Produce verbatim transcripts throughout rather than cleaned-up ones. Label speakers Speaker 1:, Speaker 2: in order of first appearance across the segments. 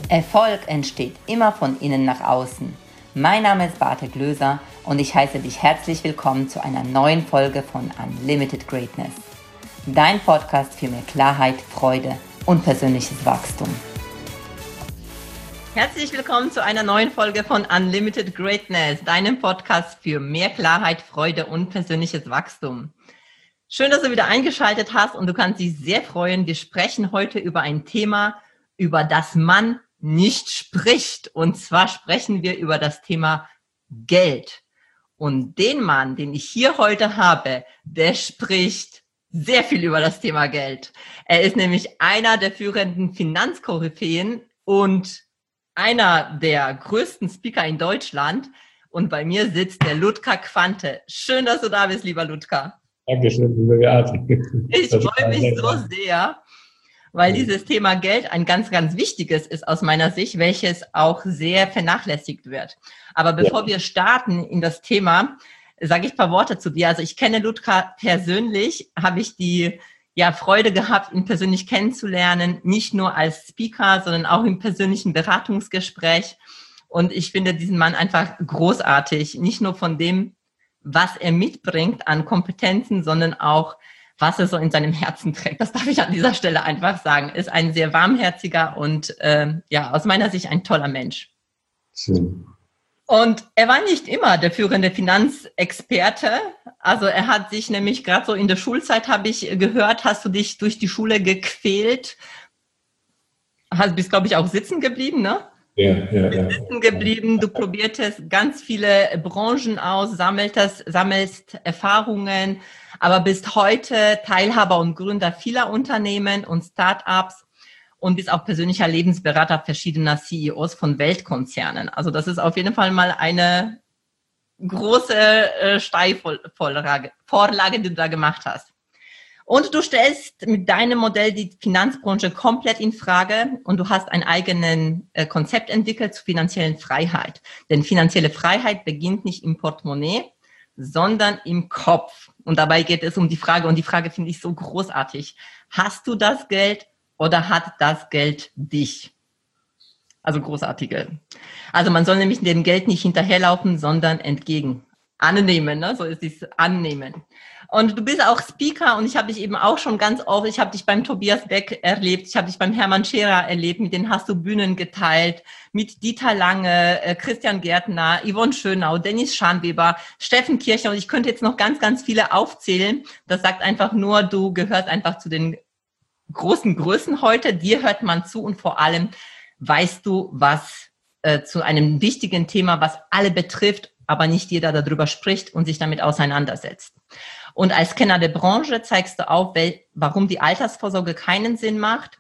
Speaker 1: Erfolg entsteht immer von innen nach außen. Mein Name ist Barte Glöser und ich heiße dich herzlich willkommen zu einer neuen Folge von Unlimited Greatness. Dein Podcast für mehr Klarheit, Freude und persönliches Wachstum. Herzlich willkommen zu einer neuen Folge von Unlimited Greatness, deinem Podcast für mehr Klarheit, Freude und persönliches Wachstum. Schön, dass du wieder eingeschaltet hast und du kannst dich sehr freuen. Wir sprechen heute über ein Thema, über das man nicht spricht. Und zwar sprechen wir über das Thema Geld. Und den Mann, den ich hier heute habe, der spricht sehr viel über das Thema Geld. Er ist nämlich einer der führenden Finanzkoryphäen und einer der größten Speaker in Deutschland. Und bei mir sitzt der Ludger Quante. Schön, dass du da bist, lieber Ludger.
Speaker 2: Dankeschön, liebe Beate.
Speaker 1: Ich freue mich so sehr, weil dieses Thema Geld ein ganz, ganz wichtiges ist aus meiner Sicht, welches auch sehr vernachlässigt wird. Aber bevor ja. wir starten in das Thema, sage ich ein paar Worte zu dir. Also ich kenne Ludger persönlich, habe ich die ja, Freude gehabt, ihn persönlich kennenzulernen, nicht nur als Speaker, sondern auch im persönlichen Beratungsgespräch. Und ich finde diesen Mann einfach großartig, nicht nur von dem, was er mitbringt an Kompetenzen, sondern auch, was er so in seinem Herzen trägt. Das darf ich an dieser Stelle einfach sagen. Ist ein sehr warmherziger und äh, ja, aus meiner Sicht ein toller Mensch.
Speaker 2: Schön.
Speaker 1: Und er war nicht immer der führende Finanzexperte. Also er hat sich nämlich gerade so in der Schulzeit, habe ich gehört, hast du dich durch die Schule gequält. Hast, bist, glaube ich, auch sitzen geblieben, ne?
Speaker 2: Ja, ja, ja.
Speaker 1: Sitzen geblieben. Du probiertest ganz viele Branchen aus, sammelst, sammelst Erfahrungen, aber bist heute Teilhaber und Gründer vieler Unternehmen und Start-ups und bist auch persönlicher Lebensberater verschiedener C E Os von Weltkonzernen. Also das ist auf jeden Fall mal eine große äh, Steilvorlage, Vorlage, die du da gemacht hast. Und du stellst mit deinem Modell die Finanzbranche komplett in Frage und du hast ein eigenes äh, Konzept entwickelt zur finanziellen Freiheit. Denn finanzielle Freiheit beginnt nicht im Portemonnaie, sondern im Kopf. Und dabei geht es um die Frage, und die Frage finde ich so großartig. Hast du das Geld oder hat das Geld dich? Also großartige. Also man soll nämlich dem Geld nicht hinterherlaufen, sondern entgegen. Annehmen, ne? So ist es, annehmen. Und du bist auch Speaker und ich habe dich eben auch schon ganz oft, ich habe dich beim Tobias Beck erlebt, ich habe dich beim Hermann Scherer erlebt, mit denen hast du Bühnen geteilt, mit Dieter Lange, äh, Christian Gärtner, Yvonne Schönau, Dennis Schanweber, Steffen Kircher und ich könnte jetzt noch ganz, ganz viele aufzählen. Das sagt einfach nur, du gehörst einfach zu den großen Größen heute, dir hört man zu und vor allem weißt du, was äh, zu einem wichtigen Thema, was alle betrifft, aber nicht jeder darüber spricht und sich damit auseinandersetzt. Und als Kenner der Branche zeigst du auf, warum die Altersvorsorge keinen Sinn macht,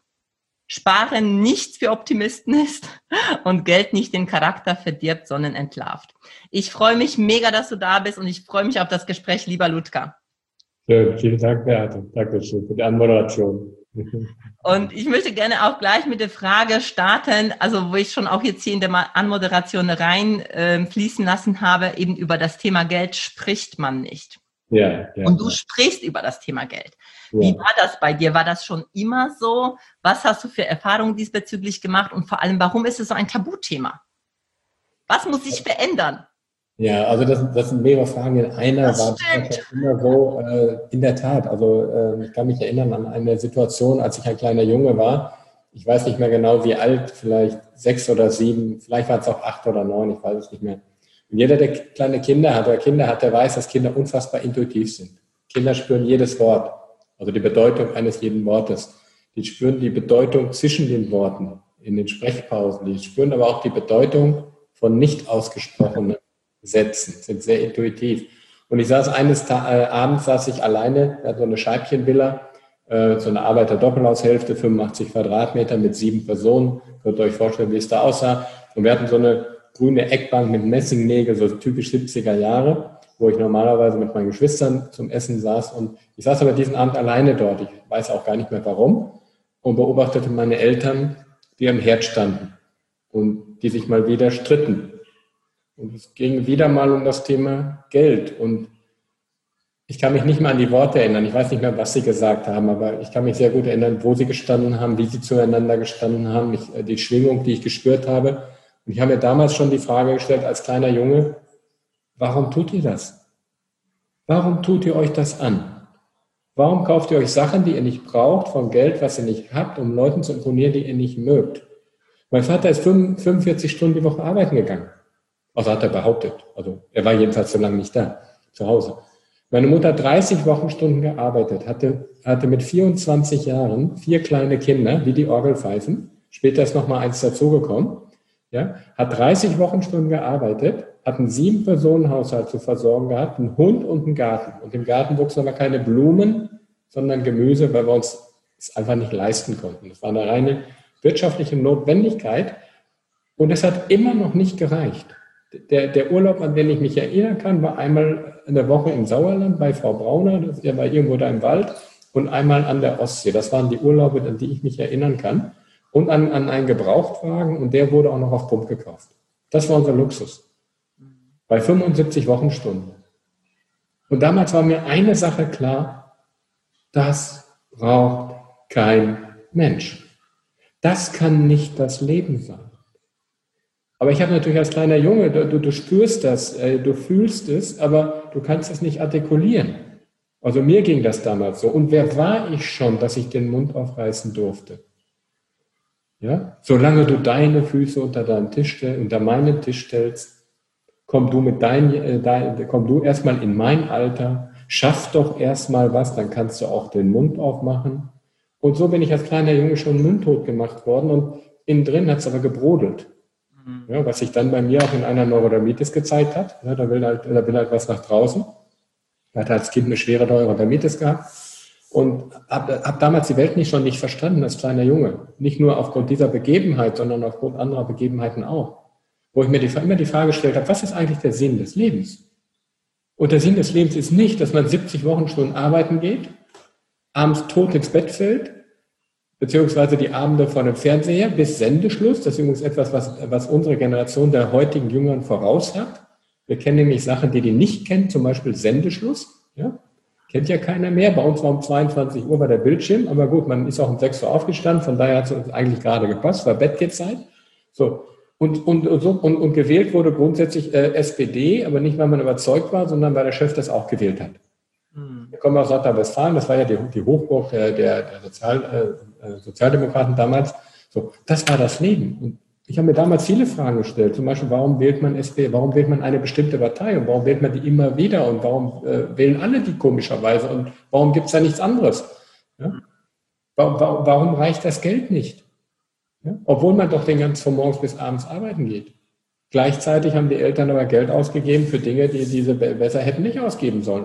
Speaker 1: Sparen nichts für Optimisten ist und Geld nicht den Charakter verdirbt, sondern entlarvt. Ich freue mich mega, dass du da bist und ich freue mich auf das Gespräch, lieber Ludger.
Speaker 2: Schön, vielen Dank, Beate. Dankeschön für die Anmoderation.
Speaker 1: Und ich möchte gerne auch gleich mit der Frage starten, also wo ich schon auch jetzt hier in der Anmoderation rein äh, fließen lassen habe, eben über das Thema Geld spricht man nicht.
Speaker 2: Ja, ja,
Speaker 1: und du
Speaker 2: ja.
Speaker 1: sprichst über das Thema Geld.
Speaker 2: Ja.
Speaker 1: Wie war das bei dir? War das schon immer so? Was hast du für Erfahrungen diesbezüglich gemacht? Und vor allem, warum ist es so ein Tabuthema? Was muss sich verändern?
Speaker 2: Ja, also das, das sind mehrere Fragen in einer.
Speaker 1: Das
Speaker 2: war
Speaker 1: stimmt.
Speaker 2: immer so, äh, in der Tat. Also äh, ich kann mich erinnern an eine Situation, als ich ein kleiner Junge war. Ich weiß nicht mehr genau, wie alt, vielleicht sechs oder sieben, vielleicht waren es auch acht oder neun, ich weiß es nicht mehr. Und jeder, der kleine Kinder hat oder Kinder hat, der weiß, dass Kinder unfassbar intuitiv sind. Kinder spüren jedes Wort, also die Bedeutung eines jeden Wortes. Die spüren die Bedeutung zwischen den Worten, in den Sprechpausen. Die spüren aber auch die Bedeutung von nicht ausgesprochenen Sätzen, sind sehr intuitiv. Und ich saß eines Ta- äh, Abends, saß ich alleine, wir hatten so eine Scheibchenvilla, äh, so eine Arbeiter-Doppelhaushälfte, fünfundachtzig Quadratmeter mit sieben Personen. Könnt ihr euch vorstellen, wie es da aussah. Und wir hatten so eine grüne Eckbank mit Messingnägel, so typisch siebziger Jahre, wo ich normalerweise mit meinen Geschwistern zum Essen saß. Und ich saß aber diesen Abend alleine dort. Ich weiß auch gar nicht mehr warum. Und beobachtete meine Eltern, die am Herd standen und die sich mal wieder stritten. Und es ging wieder mal um das Thema Geld. Und Ich kann mich nicht mehr an die Worte erinnern. Ich weiß nicht mehr, was sie gesagt haben, aber ich kann mich sehr gut erinnern, wo sie gestanden haben, wie sie zueinander gestanden haben, ich, die Schwingung, die ich gespürt habe. Und ich habe mir damals schon die Frage gestellt, als kleiner Junge, warum tut ihr das? Warum tut ihr euch das an? Warum kauft ihr euch Sachen, die ihr nicht braucht, von Geld, was ihr nicht habt, um Leuten zu imponieren, die ihr nicht mögt? Mein Vater ist fünfundvierzig Stunden die Woche arbeiten gegangen. Also hat er behauptet. Also er war jedenfalls so lange nicht da, zu Hause. Meine Mutter hat dreißig Wochenstunden gearbeitet, hatte, hatte mit vierundzwanzig Jahren vier kleine Kinder, wie die Orgelpfeifen. Später ist noch mal eins dazugekommen. Ja, hat dreißig Wochenstunden gearbeitet, hat einen Sieben-Personen-Haushalt zu versorgen gehabt, einen Hund und einen Garten. Und im Garten wuchsen aber keine Blumen, sondern Gemüse, weil wir uns es einfach nicht leisten konnten. Das war eine reine wirtschaftliche Notwendigkeit. Und es hat immer noch nicht gereicht. Der, der Urlaub, an den ich mich erinnern kann, war einmal in der Woche im Sauerland bei Frau Brauner, das war irgendwo da im Wald, und einmal an der Ostsee. Das waren die Urlaube, an die ich mich erinnern kann. Und an, an einen Gebrauchtwagen, und der wurde auch noch auf Pump gekauft. Das war unser Luxus. Bei fünfundsiebzig Wochenstunden. Und damals war mir eine Sache klar, das braucht kein Mensch. Das kann nicht das Leben sein. Aber ich habe natürlich als kleiner Junge, du, du spürst das, du fühlst es, aber du kannst es nicht artikulieren. Also mir ging das damals so. Und wer war ich schon, dass ich den Mund aufreißen durfte? Ja? Solange du deine Füße unter deinen Tisch, unter meinen Tisch stellst, komm du mit dein, dein, komm du erstmal in mein Alter, schaff doch erstmal was, dann kannst du auch den Mund aufmachen. Und so bin ich als kleiner Junge schon mundtot gemacht worden, und innen drin hat es aber gebrodelt. Ja, was sich dann bei mir auch in einer Neurodermitis gezeigt hat. Ja, da, will halt, da will halt was nach draußen. Ich hatte als Kind eine schwere Neurodermitis gehabt und habe hab damals die Welt nicht schon nicht verstanden als kleiner Junge. Nicht nur aufgrund dieser Begebenheit, sondern aufgrund anderer Begebenheiten auch. Wo ich mir die, immer die Frage gestellt habe, was ist eigentlich der Sinn des Lebens? Und der Sinn des Lebens ist nicht, dass man siebzig Wochenstunden arbeiten geht, abends tot ins Bett fällt, beziehungsweise die Abende vor dem Fernseher bis Sendeschluss. Das ist übrigens etwas, was, was unsere Generation der heutigen Jüngeren voraus hat. Wir kennen nämlich Sachen, die die nicht kennen, zum Beispiel Sendeschluss. Ja? Kennt ja keiner mehr. Bei uns war um zweiundzwanzig Uhr war der Bildschirm, aber gut, man ist auch um sechs Uhr aufgestanden, von daher hat es uns eigentlich gerade gepasst, war Bettgehzeit. So. Und, und, und, so, und, und gewählt wurde grundsätzlich äh, S P D, aber nicht, weil man überzeugt war, sondern weil der Chef das auch gewählt hat. Wir kommen aus Nordrhein-Westfalen, das war ja die, die Hochburg der, der, der Sozial, äh, Sozialdemokraten damals. So, das war das Leben. Und ich habe mir damals viele Fragen gestellt. Zum Beispiel, warum wählt man S P D, warum wählt man eine bestimmte Partei und warum wählt man die immer wieder und warum äh, wählen alle die komischerweise und warum gibt es da nichts anderes? Ja? Warum, warum reicht das Geld nicht? Ja? Obwohl man doch den ganzen von morgens bis abends arbeiten geht. Gleichzeitig haben die Eltern aber Geld ausgegeben für Dinge, die diese besser hätten nicht ausgeben sollen.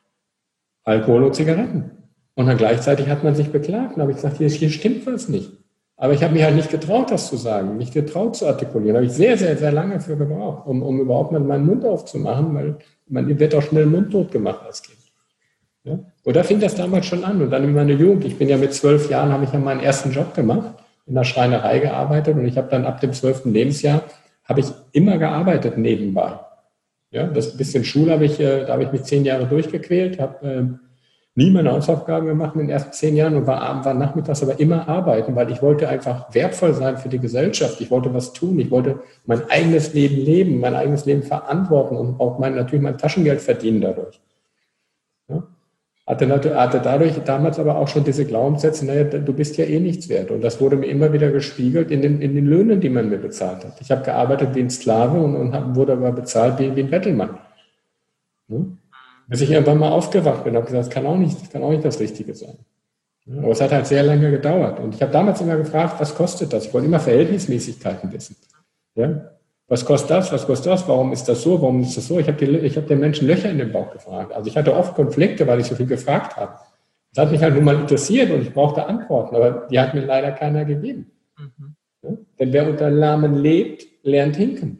Speaker 2: Alkohol und Zigaretten. Und dann gleichzeitig hat man sich beklagt. Und habe ich gesagt, hier, hier stimmt was nicht. Aber ich habe mich halt nicht getraut, das zu sagen, nicht getraut zu artikulieren. Da habe ich sehr, sehr, sehr lange für gebraucht, um, um überhaupt mal meinen Mund aufzumachen, weil man wird auch schnell mundtot gemacht als Kind. Ja? Und da fing das damals schon an. Und dann in meiner Jugend, ich bin ja mit zwölf Jahren, habe ich ja meinen ersten Job gemacht, in der Schreinerei gearbeitet. Und ich habe dann ab dem zwölften Lebensjahr, habe ich immer gearbeitet nebenbei. Ja, das bisschen Schule habe ich, da habe ich mich zehn Jahre durchgequält, habe äh, nie meine Hausaufgaben gemacht in den ersten zehn Jahren und war abends, war nachmittags aber immer arbeiten, weil ich wollte einfach wertvoll sein für die Gesellschaft. Ich wollte was tun, ich wollte mein eigenes Leben leben, mein eigenes Leben verantworten und auch mein, natürlich mein Taschengeld verdienen dadurch. Ja? Hatte, hatte dadurch damals aber auch schon diese Glaubenssätze, naja, du bist ja eh nichts wert. Und das wurde mir immer wieder gespiegelt in den, in den Löhnen, die man mir bezahlt hat. Ich habe gearbeitet wie ein Sklave und, und hab, wurde aber bezahlt wie, wie ein Bettelmann. Ja? Bis ich irgendwann mal aufgewacht bin und habe gesagt, das kann auch nicht, das kann auch nicht das Richtige sein. Ja? Aber es hat halt sehr lange gedauert. Und ich habe damals immer gefragt, was kostet das? Ich wollte immer Verhältnismäßigkeiten wissen. Ja? Was kostet das? Was kostet das? Warum ist das so? Warum ist das so? Ich habe ich hab den Menschen Löcher in den Bauch gefragt. Also ich hatte oft Konflikte, weil ich so viel gefragt habe. Das hat mich halt nun mal interessiert und ich brauchte Antworten, aber die hat mir leider keiner gegeben. Mhm. Ja? Denn wer unter Lahmen lebt, lernt hinken.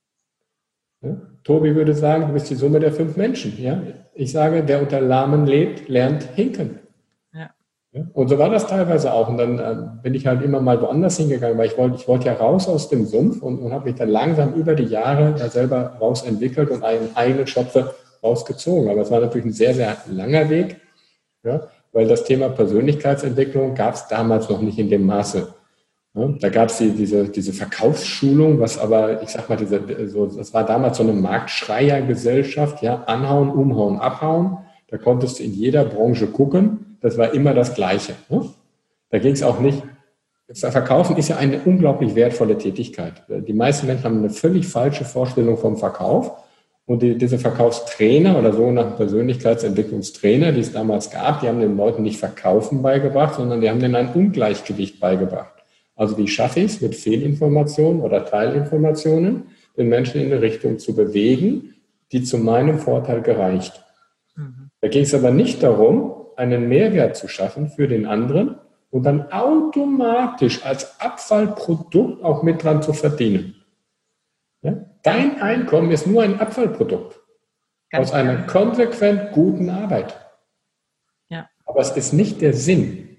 Speaker 2: Ja? Tobi würde sagen, du bist die Summe der fünf Menschen. Ja? Ich sage, wer unter Lahmen lebt, lernt hinken. Ja, und so war das teilweise auch. Und dann äh, bin ich halt immer mal woanders hingegangen, weil ich wollte ich wollte ja raus aus dem Sumpf und, und habe mich dann langsam über die Jahre da selber rausentwickelt und einen eigenen Schopfe rausgezogen. Aber es war natürlich ein sehr, sehr langer Weg, ja, weil das Thema Persönlichkeitsentwicklung gab es damals noch nicht in dem Maße. Ja, da gab es die, diese, diese Verkaufsschulung, was aber, ich sag mal, diese, so, das war damals so eine Marktschreiergesellschaft, ja, anhauen, umhauen, abhauen. Da konntest du in jeder Branche gucken. Das war immer das Gleiche. Ne? Da ging es auch nicht. Verkaufen ist ja eine unglaublich wertvolle Tätigkeit. Die meisten Menschen haben eine völlig falsche Vorstellung vom Verkauf. Und die, diese Verkaufstrainer oder sogenannten Persönlichkeitsentwicklungstrainer, die es damals gab, die haben den Leuten nicht Verkaufen beigebracht, sondern die haben denen ein Ungleichgewicht beigebracht. Also wie schaffe ich es mit Fehlinformationen oder Teilinformationen, den Menschen in eine Richtung zu bewegen, die zu meinem Vorteil gereicht. Mhm. Da ging es aber nicht darum, einen Mehrwert zu schaffen für den anderen und dann automatisch als Abfallprodukt auch mit dran zu verdienen. Ja? Dein Einkommen ist nur ein Abfallprodukt Ganz aus einer konsequent guten Arbeit. Ja. Aber es ist nicht der Sinn.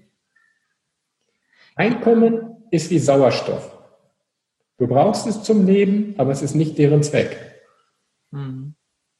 Speaker 2: Einkommen ist wie Sauerstoff. Du brauchst es zum Leben, aber es ist nicht deren Zweck.
Speaker 1: Mhm.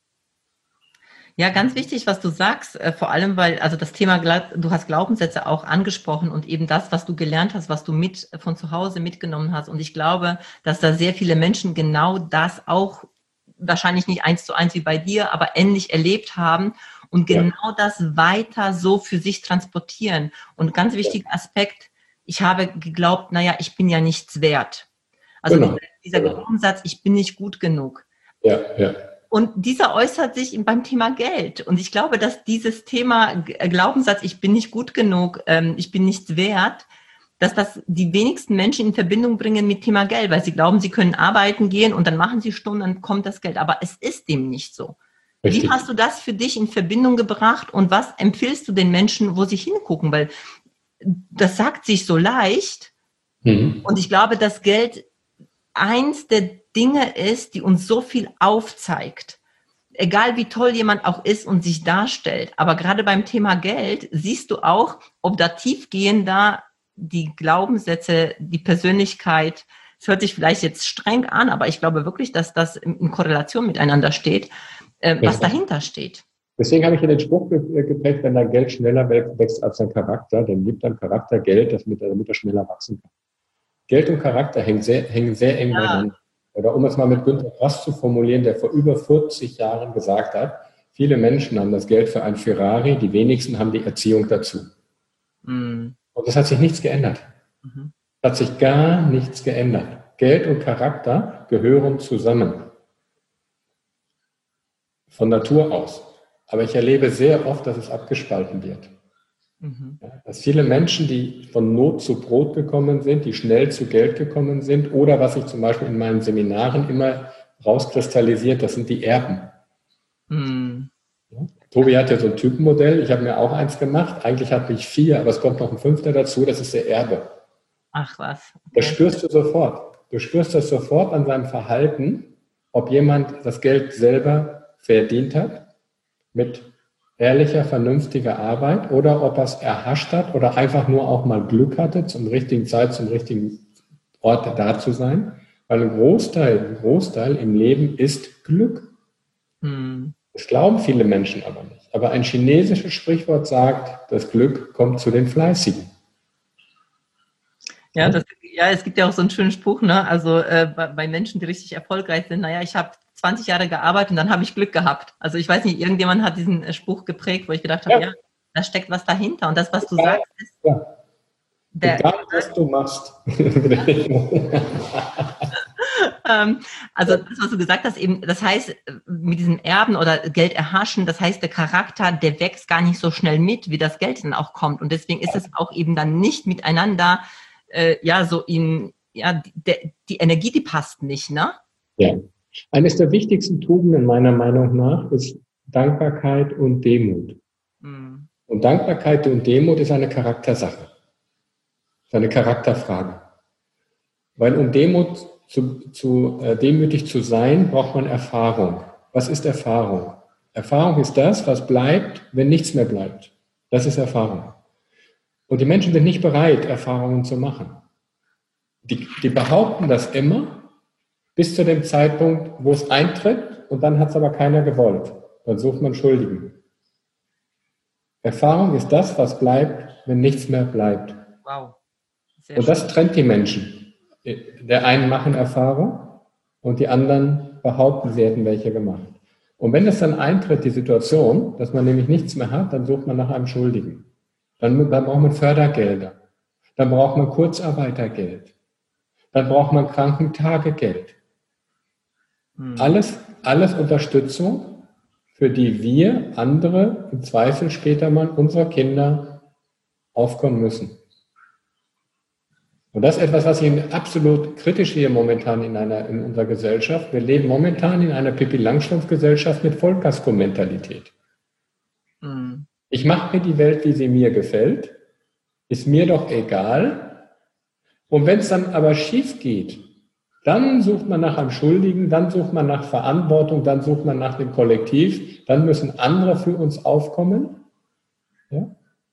Speaker 1: Ja, ganz wichtig, was du sagst, äh, vor allem, weil, also das Thema, du hast Glaubenssätze auch angesprochen und eben das, was du gelernt hast, was du mit von zu Hause mitgenommen hast. Und ich glaube, dass da sehr viele Menschen genau das auch, wahrscheinlich nicht eins zu eins wie bei dir, aber ähnlich erlebt haben und genau ja. das weiter so für sich transportieren. Und ganz wichtiger Aspekt, ich habe geglaubt, naja, ich bin ja nichts wert. Also genau. dieser, dieser genau. Glaubenssatz, ich bin nicht gut genug.
Speaker 2: Ja, ja.
Speaker 1: Und dieser äußert sich beim Thema Geld. Und ich glaube, dass dieses Thema Glaubenssatz, ich bin nicht gut genug, ähm, ich bin nichts wert, dass das die wenigsten Menschen in Verbindung bringen mit Thema Geld, weil sie glauben, sie können arbeiten gehen und dann machen sie Stunden, dann kommt das Geld. Aber es ist dem nicht so. Richtig. Wie hast du das für dich in Verbindung gebracht und was empfiehlst du den Menschen, wo sie hingucken? Weil das sagt sich so leicht. Mhm. Und ich glaube, dass Geld eins der Dinge ist, die uns so viel aufzeigt. Egal wie toll jemand auch ist und sich darstellt. Aber gerade beim Thema Geld siehst du auch, ob da tiefgehender die Glaubenssätze, die Persönlichkeit, es hört sich vielleicht jetzt streng an, aber ich glaube wirklich, dass das in Korrelation miteinander steht, äh, was dahinter steht.
Speaker 2: Deswegen habe ich hier den Spruch geprägt, wenn dein Geld schneller wächst als dein Charakter, dann gibt dein Charakter Geld, damit er, damit er schneller wachsen kann. Geld und Charakter hängen sehr, hängen sehr eng ja. beieinander. Oder um es mal mit Günter Grass zu formulieren, der vor über vierzig Jahren gesagt hat, viele Menschen haben das Geld für ein Ferrari, die wenigsten haben die Erziehung dazu. Mhm. Und es hat sich nichts geändert. Mhm. Es hat sich gar nichts geändert. Geld und Charakter gehören zusammen. Von Natur aus. Aber ich erlebe sehr oft, dass es abgespalten wird. Mhm. Ja, dass viele Menschen, die von Not zu Brot gekommen sind, die schnell zu Geld gekommen sind, oder was sich zum Beispiel in meinen Seminaren immer rauskristallisiert, das sind die Erben. Mhm. Ja, Tobi hat ja so ein Typenmodell, ich habe mir auch eins gemacht, eigentlich hatte ich vier, aber es kommt noch ein fünfter dazu, das ist der Erbe.
Speaker 1: Ach was. Okay.
Speaker 2: Das spürst du sofort. Du spürst das sofort an seinem Verhalten, ob jemand das Geld selber verdient hat, mit ehrlicher, vernünftiger Arbeit oder ob er es erhascht hat oder einfach nur auch mal Glück hatte, zum richtigen Zeit, zum richtigen Ort da zu sein. Weil ein Großteil, ein Großteil im Leben ist Glück. Hm. Das glauben viele Menschen aber nicht. Aber ein chinesisches Sprichwort sagt, das Glück kommt zu den Fleißigen.
Speaker 1: Ja, das, ja, es gibt ja auch so einen schönen Spruch, ne? Also äh, bei, bei Menschen, die richtig erfolgreich sind, naja, ich habe zwanzig Jahre gearbeitet und dann habe ich Glück gehabt. Also ich weiß nicht, irgendjemand hat diesen Spruch geprägt, wo ich gedacht habe, ja, ja da steckt was dahinter. Und das, was du ja, sagst, ist... Ja.
Speaker 2: Der, Egal, was du machst.
Speaker 1: ähm, also das, was du gesagt hast, eben, das heißt, mit diesem Erben oder Geld erhaschen, das heißt, der Charakter, der wächst gar nicht so schnell mit, wie das Geld dann auch kommt. Und deswegen ist es auch eben dann nicht miteinander, äh, ja, so in, ja, die, die Energie, die passt nicht, ne?
Speaker 2: Ja. Eines der wichtigsten Tugenden meiner Meinung nach ist Dankbarkeit und Demut. Mhm. Und Dankbarkeit und Demut ist eine Charaktersache. Ist eine Charakterfrage. Weil um Demut zu, zu äh, demütig zu sein, braucht man Erfahrung. Was ist Erfahrung? Erfahrung ist das, was bleibt, wenn nichts mehr bleibt. Das ist Erfahrung. Und die Menschen sind nicht bereit, Erfahrungen zu machen. Die, die behaupten das immer, bis zu dem Zeitpunkt, wo es eintritt, und dann hat es aber keiner gewollt. dann sucht man Schuldigen. Erfahrung ist das, was bleibt, wenn nichts mehr bleibt.
Speaker 1: Wow. Sehr
Speaker 2: Und das
Speaker 1: schön.
Speaker 2: trennt die Menschen. Der einen machen Erfahrung und die anderen behaupten, sie hätten welche gemacht. Und wenn es dann eintritt, die Situation, dass man nämlich nichts mehr hat, dann sucht man nach einem Schuldigen. Dann, dann braucht man Fördergelder. Dann braucht man Kurzarbeitergeld. Dann braucht man Krankentagegeld. Hm. Alles, alles Unterstützung, für die wir andere im Zweifel später mal unsere Kinder aufkommen müssen. Und das ist etwas, was ich absolut kritisch sehe momentan in, einer, in unserer Gesellschaft. Wir leben momentan in einer Pippi-Langstrumpf-Gesellschaft mit Vollkasko-Mentalität. Mhm. Ich mache mir die Welt, wie sie mir gefällt, ist mir doch egal. Und wenn es dann aber schief geht, dann sucht man nach einem Schuldigen, dann sucht man nach Verantwortung, dann sucht man nach dem Kollektiv, dann müssen andere für uns aufkommen. Ja?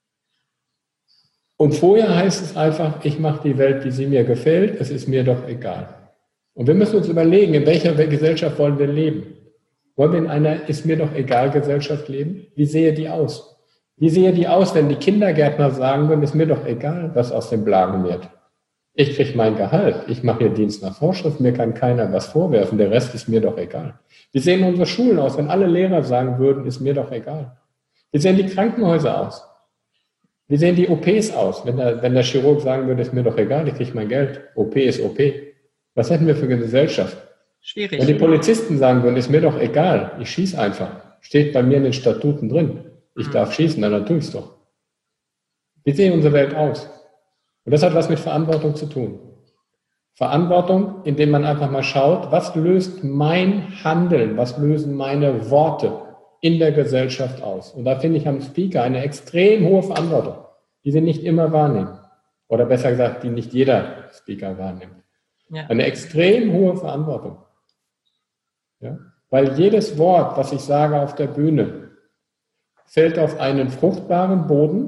Speaker 2: Und vorher heißt es einfach, ich mache die Welt, wie sie mir gefällt, es ist mir doch egal. Und wir müssen uns überlegen, in welcher Gesellschaft wollen wir leben? Wollen wir in einer ist mir doch egal Gesellschaft leben? Wie sehe die aus? Wie sehe die aus, wenn die Kindergärtner sagen würden, ist mir doch egal, was aus dem Blagen wird? Ich kriege mein Gehalt, ich mache hier Dienst nach Vorschrift, mir kann keiner was vorwerfen, der Rest ist mir doch egal. Wie sehen unsere Schulen aus, wenn alle Lehrer sagen würden, ist mir doch egal? Wie sehen die Krankenhäuser aus? Wie sehen die O Ps aus, wenn der, wenn der Chirurg sagen würde, ist mir doch egal, ich kriege mein Geld, O P ist O P. Was hätten wir für eine Gesellschaft? Schwierig. Wenn die Polizisten sagen würden, ist mir doch egal, ich schieße einfach, steht bei mir in den Statuten drin, ich darf schießen, dann tue ich es doch. Wie sieht unsere Welt aus? Und das hat was mit Verantwortung zu tun. Verantwortung, indem man einfach mal schaut, was löst mein Handeln, was lösen meine Worte in der Gesellschaft aus. Und da finde ich am Speaker eine extrem hohe Verantwortung, die sie nicht immer wahrnehmen. Oder besser gesagt, die nicht jeder Speaker wahrnimmt. Ja. Eine extrem hohe Verantwortung. Ja? Weil jedes Wort, was ich sage auf der Bühne, fällt auf einen fruchtbaren Boden,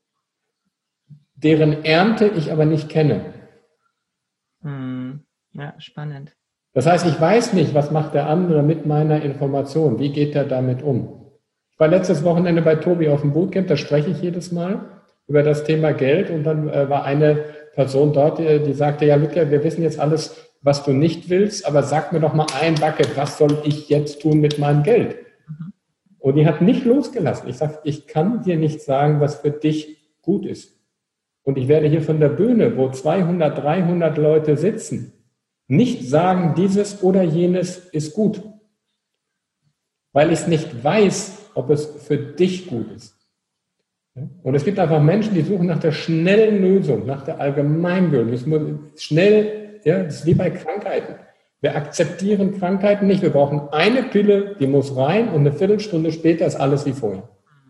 Speaker 2: deren Ernte ich aber nicht kenne.
Speaker 1: Ja, spannend.
Speaker 2: Das heißt, ich weiß nicht, was macht der andere mit meiner Information, wie geht er damit um. Ich war letztes Wochenende bei Tobi auf dem Bootcamp, da spreche ich jedes Mal über das Thema Geld und dann äh, war eine Person dort, die, die sagte, ja Lütke, wir wissen jetzt alles, was du nicht willst, aber sag mir doch mal ein Bucket, was soll ich jetzt tun mit meinem Geld? Mhm. Und die hat nicht losgelassen. Ich sage, ich kann dir nicht sagen, was für dich gut ist. Und ich werde hier von der Bühne, wo zweihundert, dreihundert Leute sitzen, nicht sagen, dieses oder jenes ist gut. Weil ich es nicht weiß, ob es für dich gut ist. Und es gibt einfach Menschen, die suchen nach der schnellen Lösung, nach der Allgemeinbildung. Es muss schnell, ja, das ist wie bei Krankheiten. Wir akzeptieren Krankheiten nicht. Wir brauchen eine Pille, die muss rein und eine Viertelstunde später ist alles wie vorher.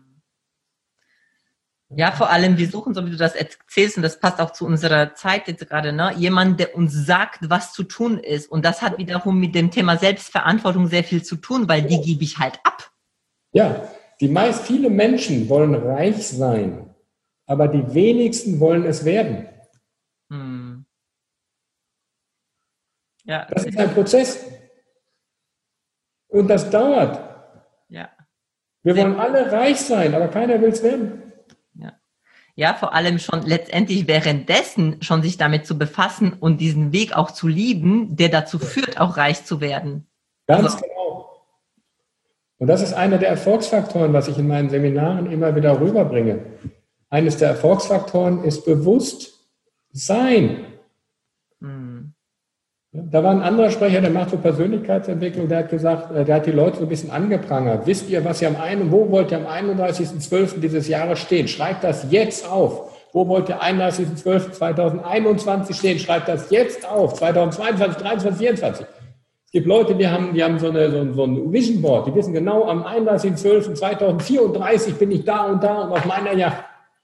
Speaker 1: Ja, vor allem, wir suchen, so wie du das erzählst, und das passt auch zu unserer Zeit jetzt gerade, ne? Jemand, der uns sagt, was zu tun ist. Und das hat wiederum mit dem Thema Selbstverantwortung sehr viel zu tun, weil die gebe ich halt ab.
Speaker 2: Ja, die meist, viele Menschen wollen reich sein, aber die wenigsten wollen es werden. Hm. Ja, das ist ein Prozess. Und das dauert.
Speaker 1: Ja.
Speaker 2: Wir wollen alle reich sein, aber keiner will es werden.
Speaker 1: Ja, vor allem schon letztendlich währenddessen schon sich damit zu befassen und diesen Weg auch zu lieben, der dazu führt, auch reich zu werden.
Speaker 2: Ganz also, genau. Und das ist einer der Erfolgsfaktoren, was ich in meinen Seminaren immer wieder rüberbringe. Eines der Erfolgsfaktoren ist Bewusstsein. Hm. Da war ein anderer Sprecher, der macht so Persönlichkeitsentwicklung, der hat gesagt, der hat die Leute so ein bisschen angeprangert. Wisst ihr, was ihr am einen, wo wollt ihr am einunddreißigsten zwölften dieses Jahres stehen? Schreibt das jetzt auf. Wo wollt ihr einunddreißigsten zwölften zweitausendeinundzwanzig stehen? Schreibt das jetzt auf. zweitausendzweiundzwanzig, dreiundzwanzig, vierundzwanzig. Es gibt Leute, die haben, die haben so, eine, so, ein, so ein Vision Board. Die wissen genau, am einunddreißigsten zwölften zweitausendvierunddreißig bin ich da und da und auf meiner Yacht.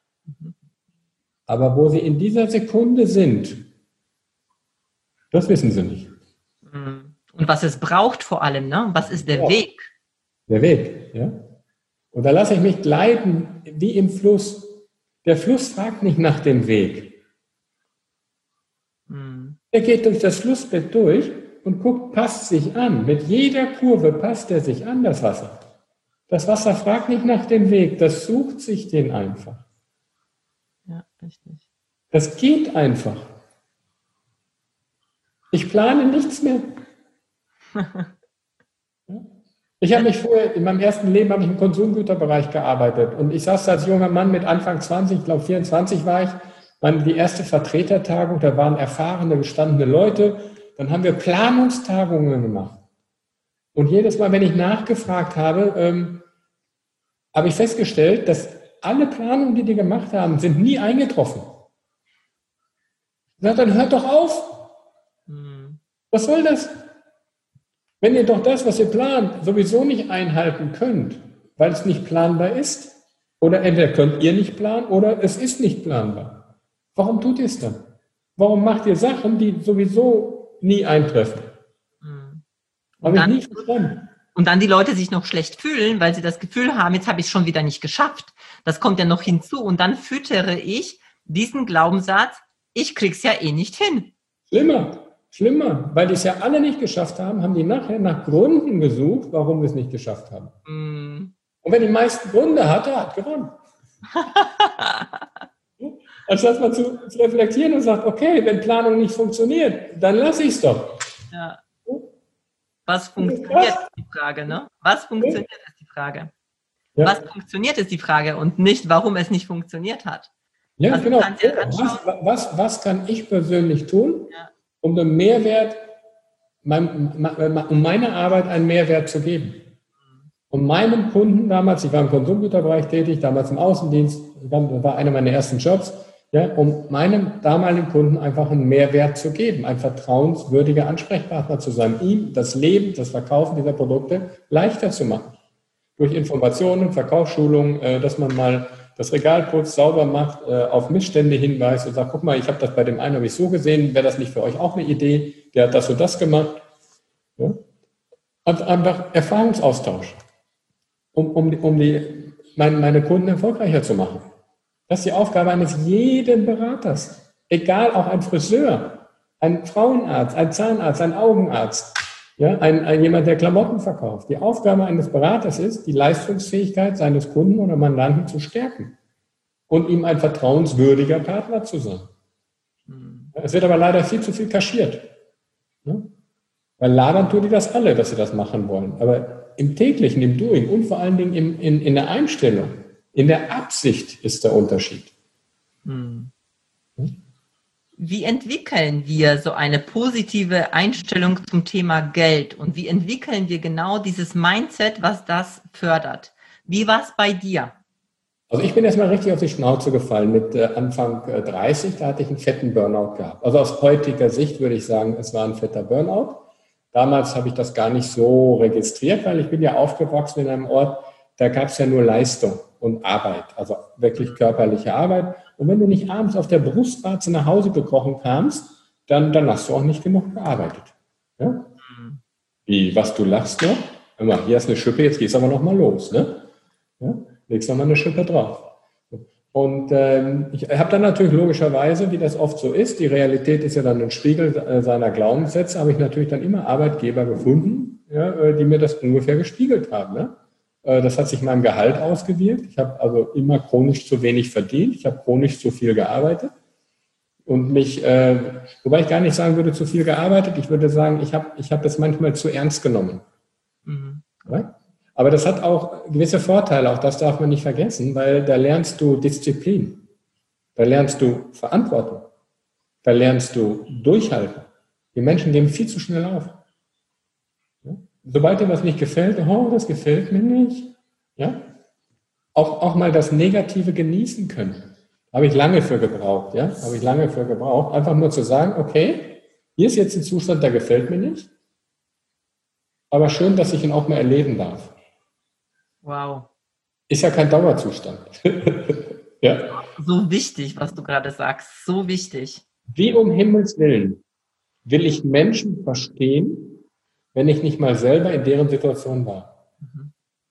Speaker 2: Aber wo sie in dieser Sekunde sind, das wissen sie nicht.
Speaker 1: Und was es braucht vor allem, ne? Was ist der ja. Weg?
Speaker 2: Der Weg, ja. Und da lasse ich mich gleiten, wie im Fluss. Der Fluss fragt nicht nach dem Weg. Hm. Er geht durch das Flussbett durch und guckt, passt sich an. Mit jeder Kurve passt er sich an, das Wasser. Das Wasser fragt nicht nach dem Weg, das sucht sich den einfach.
Speaker 1: Ja, richtig.
Speaker 2: Das geht einfach. Ich plane nichts mehr. Ich habe mich vorher, in meinem ersten Leben habe ich im Konsumgüterbereich gearbeitet und ich saß als junger Mann mit Anfang zwanzig, ich glaube vierundzwanzig war ich, waren die erste Vertretertagung, da waren erfahrene, gestandene Leute, dann haben wir Planungstagungen gemacht. Und jedes Mal, wenn ich nachgefragt habe, ähm, habe ich festgestellt, dass alle Planungen, die die gemacht haben, sind nie eingetroffen. Ich sage, dann hört doch auf. Hm. Was soll das? Wenn ihr doch das, was ihr plant, sowieso nicht einhalten könnt, weil es nicht planbar ist, oder entweder könnt ihr nicht planen, oder es ist nicht planbar. Warum tut ihr es dann? Warum macht ihr Sachen, die sowieso nie eintreffen?
Speaker 1: Hm.
Speaker 2: Habe ich nicht verstanden.
Speaker 1: Und dann die Leute sich noch schlecht fühlen, weil sie das Gefühl haben, jetzt habe ich es schon wieder nicht geschafft. Das kommt ja noch hinzu. Und dann füttere ich diesen Glaubenssatz, ich krieg's ja eh nicht hin.
Speaker 2: Schlimmer, schlimmer. Weil die es ja alle nicht geschafft haben, haben die nachher nach Gründen gesucht, warum wir es nicht geschafft haben. Mm. Und wer die meisten Gründe hatte, hat gewonnen. Anstatt mal zu, zu reflektieren und sagt, okay, wenn Planung nicht funktioniert, dann lasse ich es doch.
Speaker 1: Ja. Was funktioniert, ist die Frage, ne? Was funktioniert, ist die Frage. Ja. Was funktioniert, ist die Frage und nicht, warum es nicht funktioniert hat.
Speaker 2: Ja, also genau. Was, was, was kann ich persönlich tun, ja, um den Mehrwert, mein, um meiner Arbeit einen Mehrwert zu geben? Um meinem Kunden damals, ich war im Konsumgüterbereich tätig, damals im Außendienst, das war einer meiner ersten Jobs, ja, um meinem damaligen Kunden einfach einen Mehrwert zu geben, ein vertrauenswürdiger Ansprechpartner zu sein, ihm das Leben, das Verkaufen dieser Produkte leichter zu machen. Durch Informationen, Verkaufsschulungen, äh, dass man mal das Regal putzt, sauber macht, äh, auf Missstände hinweist und sagt, guck mal, ich habe das bei dem einen, habe ich so gesehen, wäre das nicht für euch auch eine Idee, der hat das und das gemacht. Ja? Und einfach Erfahrungsaustausch, um, um, um die, meine, meine Kunden erfolgreicher zu machen. Das ist die Aufgabe eines jeden Beraters. Egal, auch ein Friseur, ein Frauenarzt, ein Zahnarzt, ein Augenarzt, ja, ein, ein jemand, der Klamotten verkauft. Die Aufgabe eines Beraters ist, die Leistungsfähigkeit seines Kunden oder Mandanten zu stärken und ihm ein vertrauenswürdiger Partner zu sein. Mhm. Es wird aber leider viel zu viel kaschiert. Ja? Weil labern tun die das alle, dass sie das machen wollen. Aber im täglichen, im Doing und vor allen Dingen im, in, in der Einstellung, in der Absicht ist der Unterschied.
Speaker 1: Hm. Wie entwickeln wir so eine positive Einstellung zum Thema Geld und wie entwickeln wir genau dieses Mindset, was das fördert? Wie war es bei dir?
Speaker 2: Also ich bin erstmal richtig auf die Schnauze gefallen mit äh, Anfang äh, dreißig, da hatte ich einen fetten Burnout gehabt. Also aus heutiger Sicht würde ich sagen, es war ein fetter Burnout. Damals habe ich das gar nicht so registriert, weil ich bin ja aufgewachsen in einem Ort, da gab es ja nur Leistung und Arbeit, also wirklich körperliche Arbeit. Und wenn du nicht abends auf der Brustwarze nach Hause gekrochen kamst, dann, dann hast du auch nicht genug gearbeitet. Ja? Mhm. Wie, was, du lachst noch? Hör mal, hier ist eine Schippe, jetzt gehst du aber noch mal los. Ne? Ja? Legst noch mal eine Schippe drauf. Und ähm, ich habe dann natürlich logischerweise, wie das oft so ist, die Realität ist ja dann ein Spiegel äh, seiner Glaubenssätze, habe ich natürlich dann immer Arbeitgeber gefunden, ja, äh, die mir das ungefähr gespiegelt haben. Ne? Das hat sich meinem Gehalt ausgewirkt. Ich habe also immer chronisch zu wenig verdient. Ich habe chronisch zu viel gearbeitet. Und mich, äh, wobei ich gar nicht sagen würde, zu viel gearbeitet. Ich würde sagen, ich habe ich hab das manchmal zu ernst genommen. Mhm. Ja? Aber das hat auch gewisse Vorteile. Auch das darf man nicht vergessen, weil da lernst du Disziplin. Da lernst du Verantwortung. Da lernst du Durchhalten. Die Menschen geben viel zu schnell auf. Sobald dir was nicht gefällt, oh, das gefällt mir nicht, ja, auch, auch mal das Negative genießen können. Habe ich lange für gebraucht, ja, habe ich lange für gebraucht, einfach nur zu sagen, okay, hier ist jetzt ein Zustand, der gefällt mir nicht, aber schön, dass ich ihn auch mal erleben darf.
Speaker 1: Wow.
Speaker 2: Ist ja kein Dauerzustand. Ja.
Speaker 1: So wichtig, was du gerade sagst, so wichtig.
Speaker 2: Wie um Himmels Willen will ich Menschen verstehen, wenn ich nicht mal selber in deren Situation war. Mhm.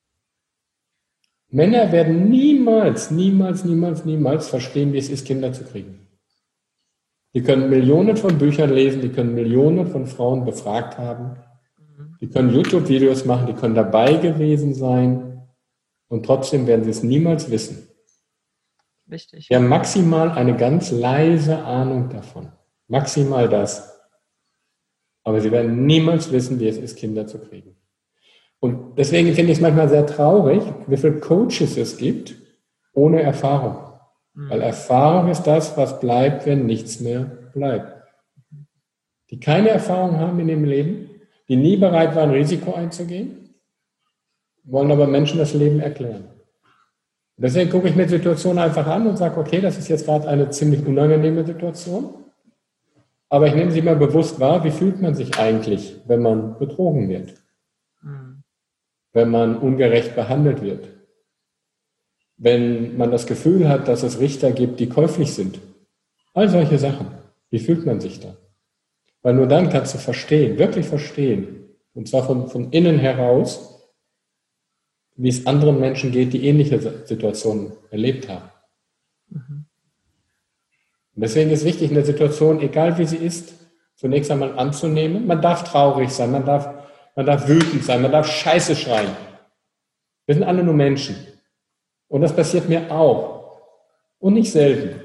Speaker 2: Männer werden niemals, niemals, niemals, niemals verstehen, wie es ist, Kinder zu kriegen. Die können Millionen von Büchern lesen, die können Millionen von Frauen befragt haben, mhm. die können YouTube-Videos machen, die können dabei gewesen sein. und trotzdem werden sie es niemals wissen.
Speaker 1: Richtig.
Speaker 2: Wir haben maximal eine ganz leise Ahnung davon. Maximal das. Aber sie werden niemals wissen, wie es ist, Kinder zu kriegen. Und deswegen finde ich es manchmal sehr traurig, wie viele Coaches es gibt, ohne Erfahrung. Mhm. Weil Erfahrung ist das, was bleibt, wenn nichts mehr bleibt. Die keine Erfahrung haben in ihrem Leben, die nie bereit waren, Risiko einzugehen, wollen aber Menschen das Leben erklären. Deswegen gucke ich mir Situationen einfach an und sage, okay, das ist jetzt gerade eine ziemlich unangenehme Situation, aber ich nehme sie mal bewusst wahr, wie fühlt man sich eigentlich, wenn man betrogen wird, mhm. wenn man ungerecht behandelt wird, wenn man das Gefühl hat, dass es Richter gibt, die käuflich sind. All solche Sachen. Wie fühlt man sich da? Weil nur dann kannst du verstehen, wirklich verstehen, und zwar von, von innen heraus, wie es anderen Menschen geht, die ähnliche Situationen erlebt haben. Mhm. Und deswegen ist wichtig, eine Situation, egal wie sie ist, zunächst einmal anzunehmen. Man darf traurig sein, man darf, man darf wütend sein, man darf Scheiße schreien. Wir sind alle nur Menschen. Und das passiert mir auch. Und nicht selten.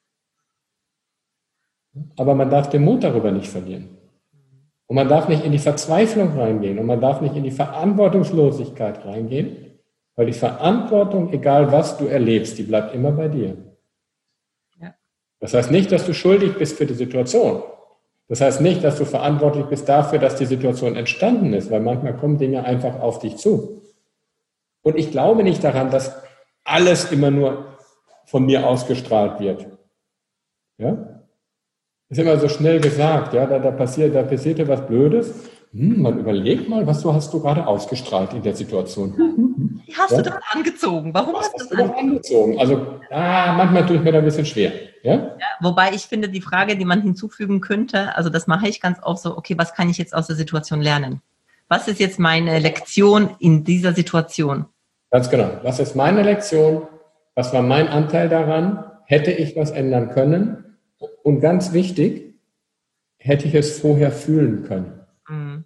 Speaker 2: Aber man darf den Mut darüber nicht verlieren. Und man darf nicht in die Verzweiflung reingehen und man darf nicht in die Verantwortungslosigkeit reingehen, weil die Verantwortung, egal was du erlebst, die bleibt immer bei dir. Ja. Das heißt nicht, dass du schuldig bist für die Situation. Das heißt nicht, dass du verantwortlich bist dafür, dass die Situation entstanden ist, weil manchmal kommen Dinge einfach auf dich zu. Und ich glaube nicht daran, dass alles immer nur von mir ausgestrahlt wird. Ja? Ist immer so schnell gesagt, ja, da, da passiert, da passierte was Blödes. Hm, man überlegt mal, was du hast du gerade ausgestrahlt in der Situation.
Speaker 1: Wie hast ja? du das angezogen? Warum
Speaker 2: was
Speaker 1: hast,
Speaker 2: hast du das angezogen? Also, ah, manchmal tue ich mir da ein bisschen schwer. Ja?
Speaker 1: Ja, wobei ich finde, die Frage, die man hinzufügen könnte, also das mache ich ganz oft so, okay, was kann ich jetzt aus der Situation lernen? Was ist jetzt meine Lektion in dieser Situation?
Speaker 2: Ganz genau. Was ist meine Lektion? Was war mein Anteil daran? Hätte ich was ändern können? Und ganz wichtig, hätte ich es vorher fühlen können. Mhm.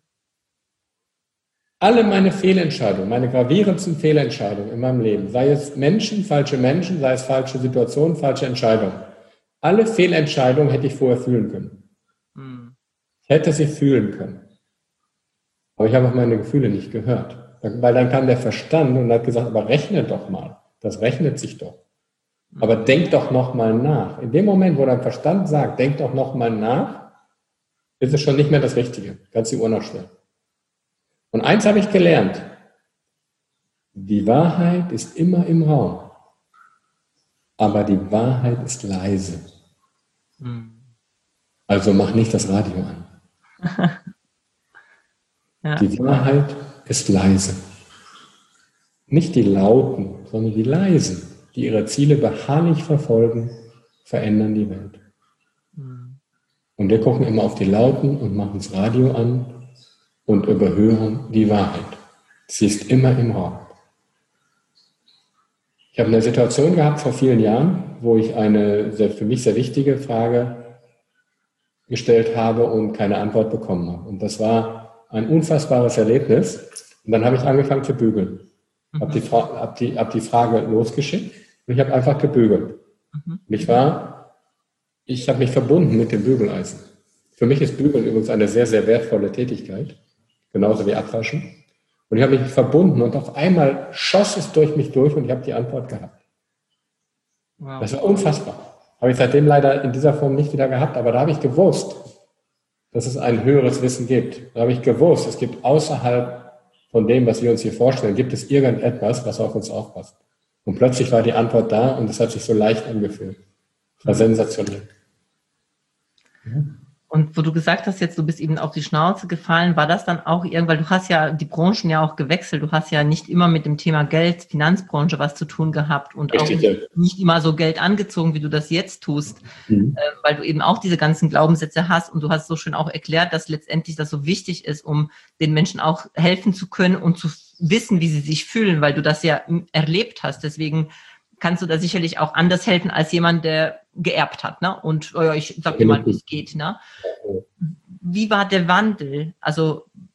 Speaker 2: Alle meine Fehlentscheidungen, meine gravierendsten Fehlentscheidungen in meinem Leben, sei es Menschen, falsche Menschen, sei es falsche Situationen, falsche Entscheidungen, alle Fehlentscheidungen hätte ich vorher fühlen können. Mhm. Ich hätte sie fühlen können. Aber ich habe auf meine Gefühle nicht gehört. Weil dann kam der Verstand und hat gesagt, aber rechne doch mal. Das rechnet sich doch. Aber denk doch nochmal nach. In dem Moment, wo dein Verstand sagt, denk doch nochmal nach, ist es schon nicht mehr das Richtige. Kannst die Uhr noch stellen. Und eins habe ich gelernt. Die Wahrheit ist immer im Raum. Aber die Wahrheit ist leise. Also mach nicht das Radio an. Ja. Die Wahrheit ist leise. Nicht die Lauten, sondern die Leisen, die ihre Ziele beharrlich verfolgen, verändern die Welt. Mhm. Und wir gucken immer auf die Lauten und machen das Radio an und überhören die Wahrheit. Sie ist immer im Raum. Ich habe eine Situation gehabt vor vielen Jahren, wo ich eine sehr, für mich sehr wichtige Frage gestellt habe und keine Antwort bekommen habe. Und das war ein unfassbares Erlebnis. Und dann habe ich angefangen zu bügeln. Mhm. Habe die, hab die, hab die Frage losgeschickt. Und ich habe einfach gebügelt. Mhm. Und ich war, ich habe mich verbunden mit dem Bügeleisen. Für mich ist Bügeln übrigens eine sehr, sehr wertvolle Tätigkeit. Genauso wie Abwaschen. Und ich habe mich verbunden und auf einmal schoss es durch mich durch und ich habe die Antwort gehabt. Wow. Das war unfassbar. Habe ich seitdem leider in dieser Form nicht wieder gehabt, aber da habe ich gewusst, dass es ein höheres Wissen gibt. Da habe ich gewusst, es gibt außerhalb von dem, was wir uns hier vorstellen, gibt es irgendetwas, was auf uns aufpasst. Und plötzlich war die Antwort da und es hat sich so leicht angefühlt. Das war sensationell.
Speaker 1: Ja. Und wo du gesagt hast, jetzt du bist eben auf die Schnauze gefallen, war das dann auch irgendwann, weil du hast ja die Branchen ja auch gewechselt, du hast ja nicht immer mit dem Thema Geld, Finanzbranche was zu tun gehabt und Richtig, auch nicht, ja. nicht immer so Geld angezogen, wie du das jetzt tust, mhm. äh, weil du eben auch diese ganzen Glaubenssätze hast und du hast so schön auch erklärt, dass letztendlich das so wichtig ist, um den Menschen auch helfen zu können und zu wissen, wie sie sich fühlen, weil du das ja erlebt hast. Deswegen kannst du da sicherlich auch anders helfen als jemand, der geerbt hat, ne? Und oh ja, ich sag dir mal, wie es geht, ne? Wie war der Wandel? Also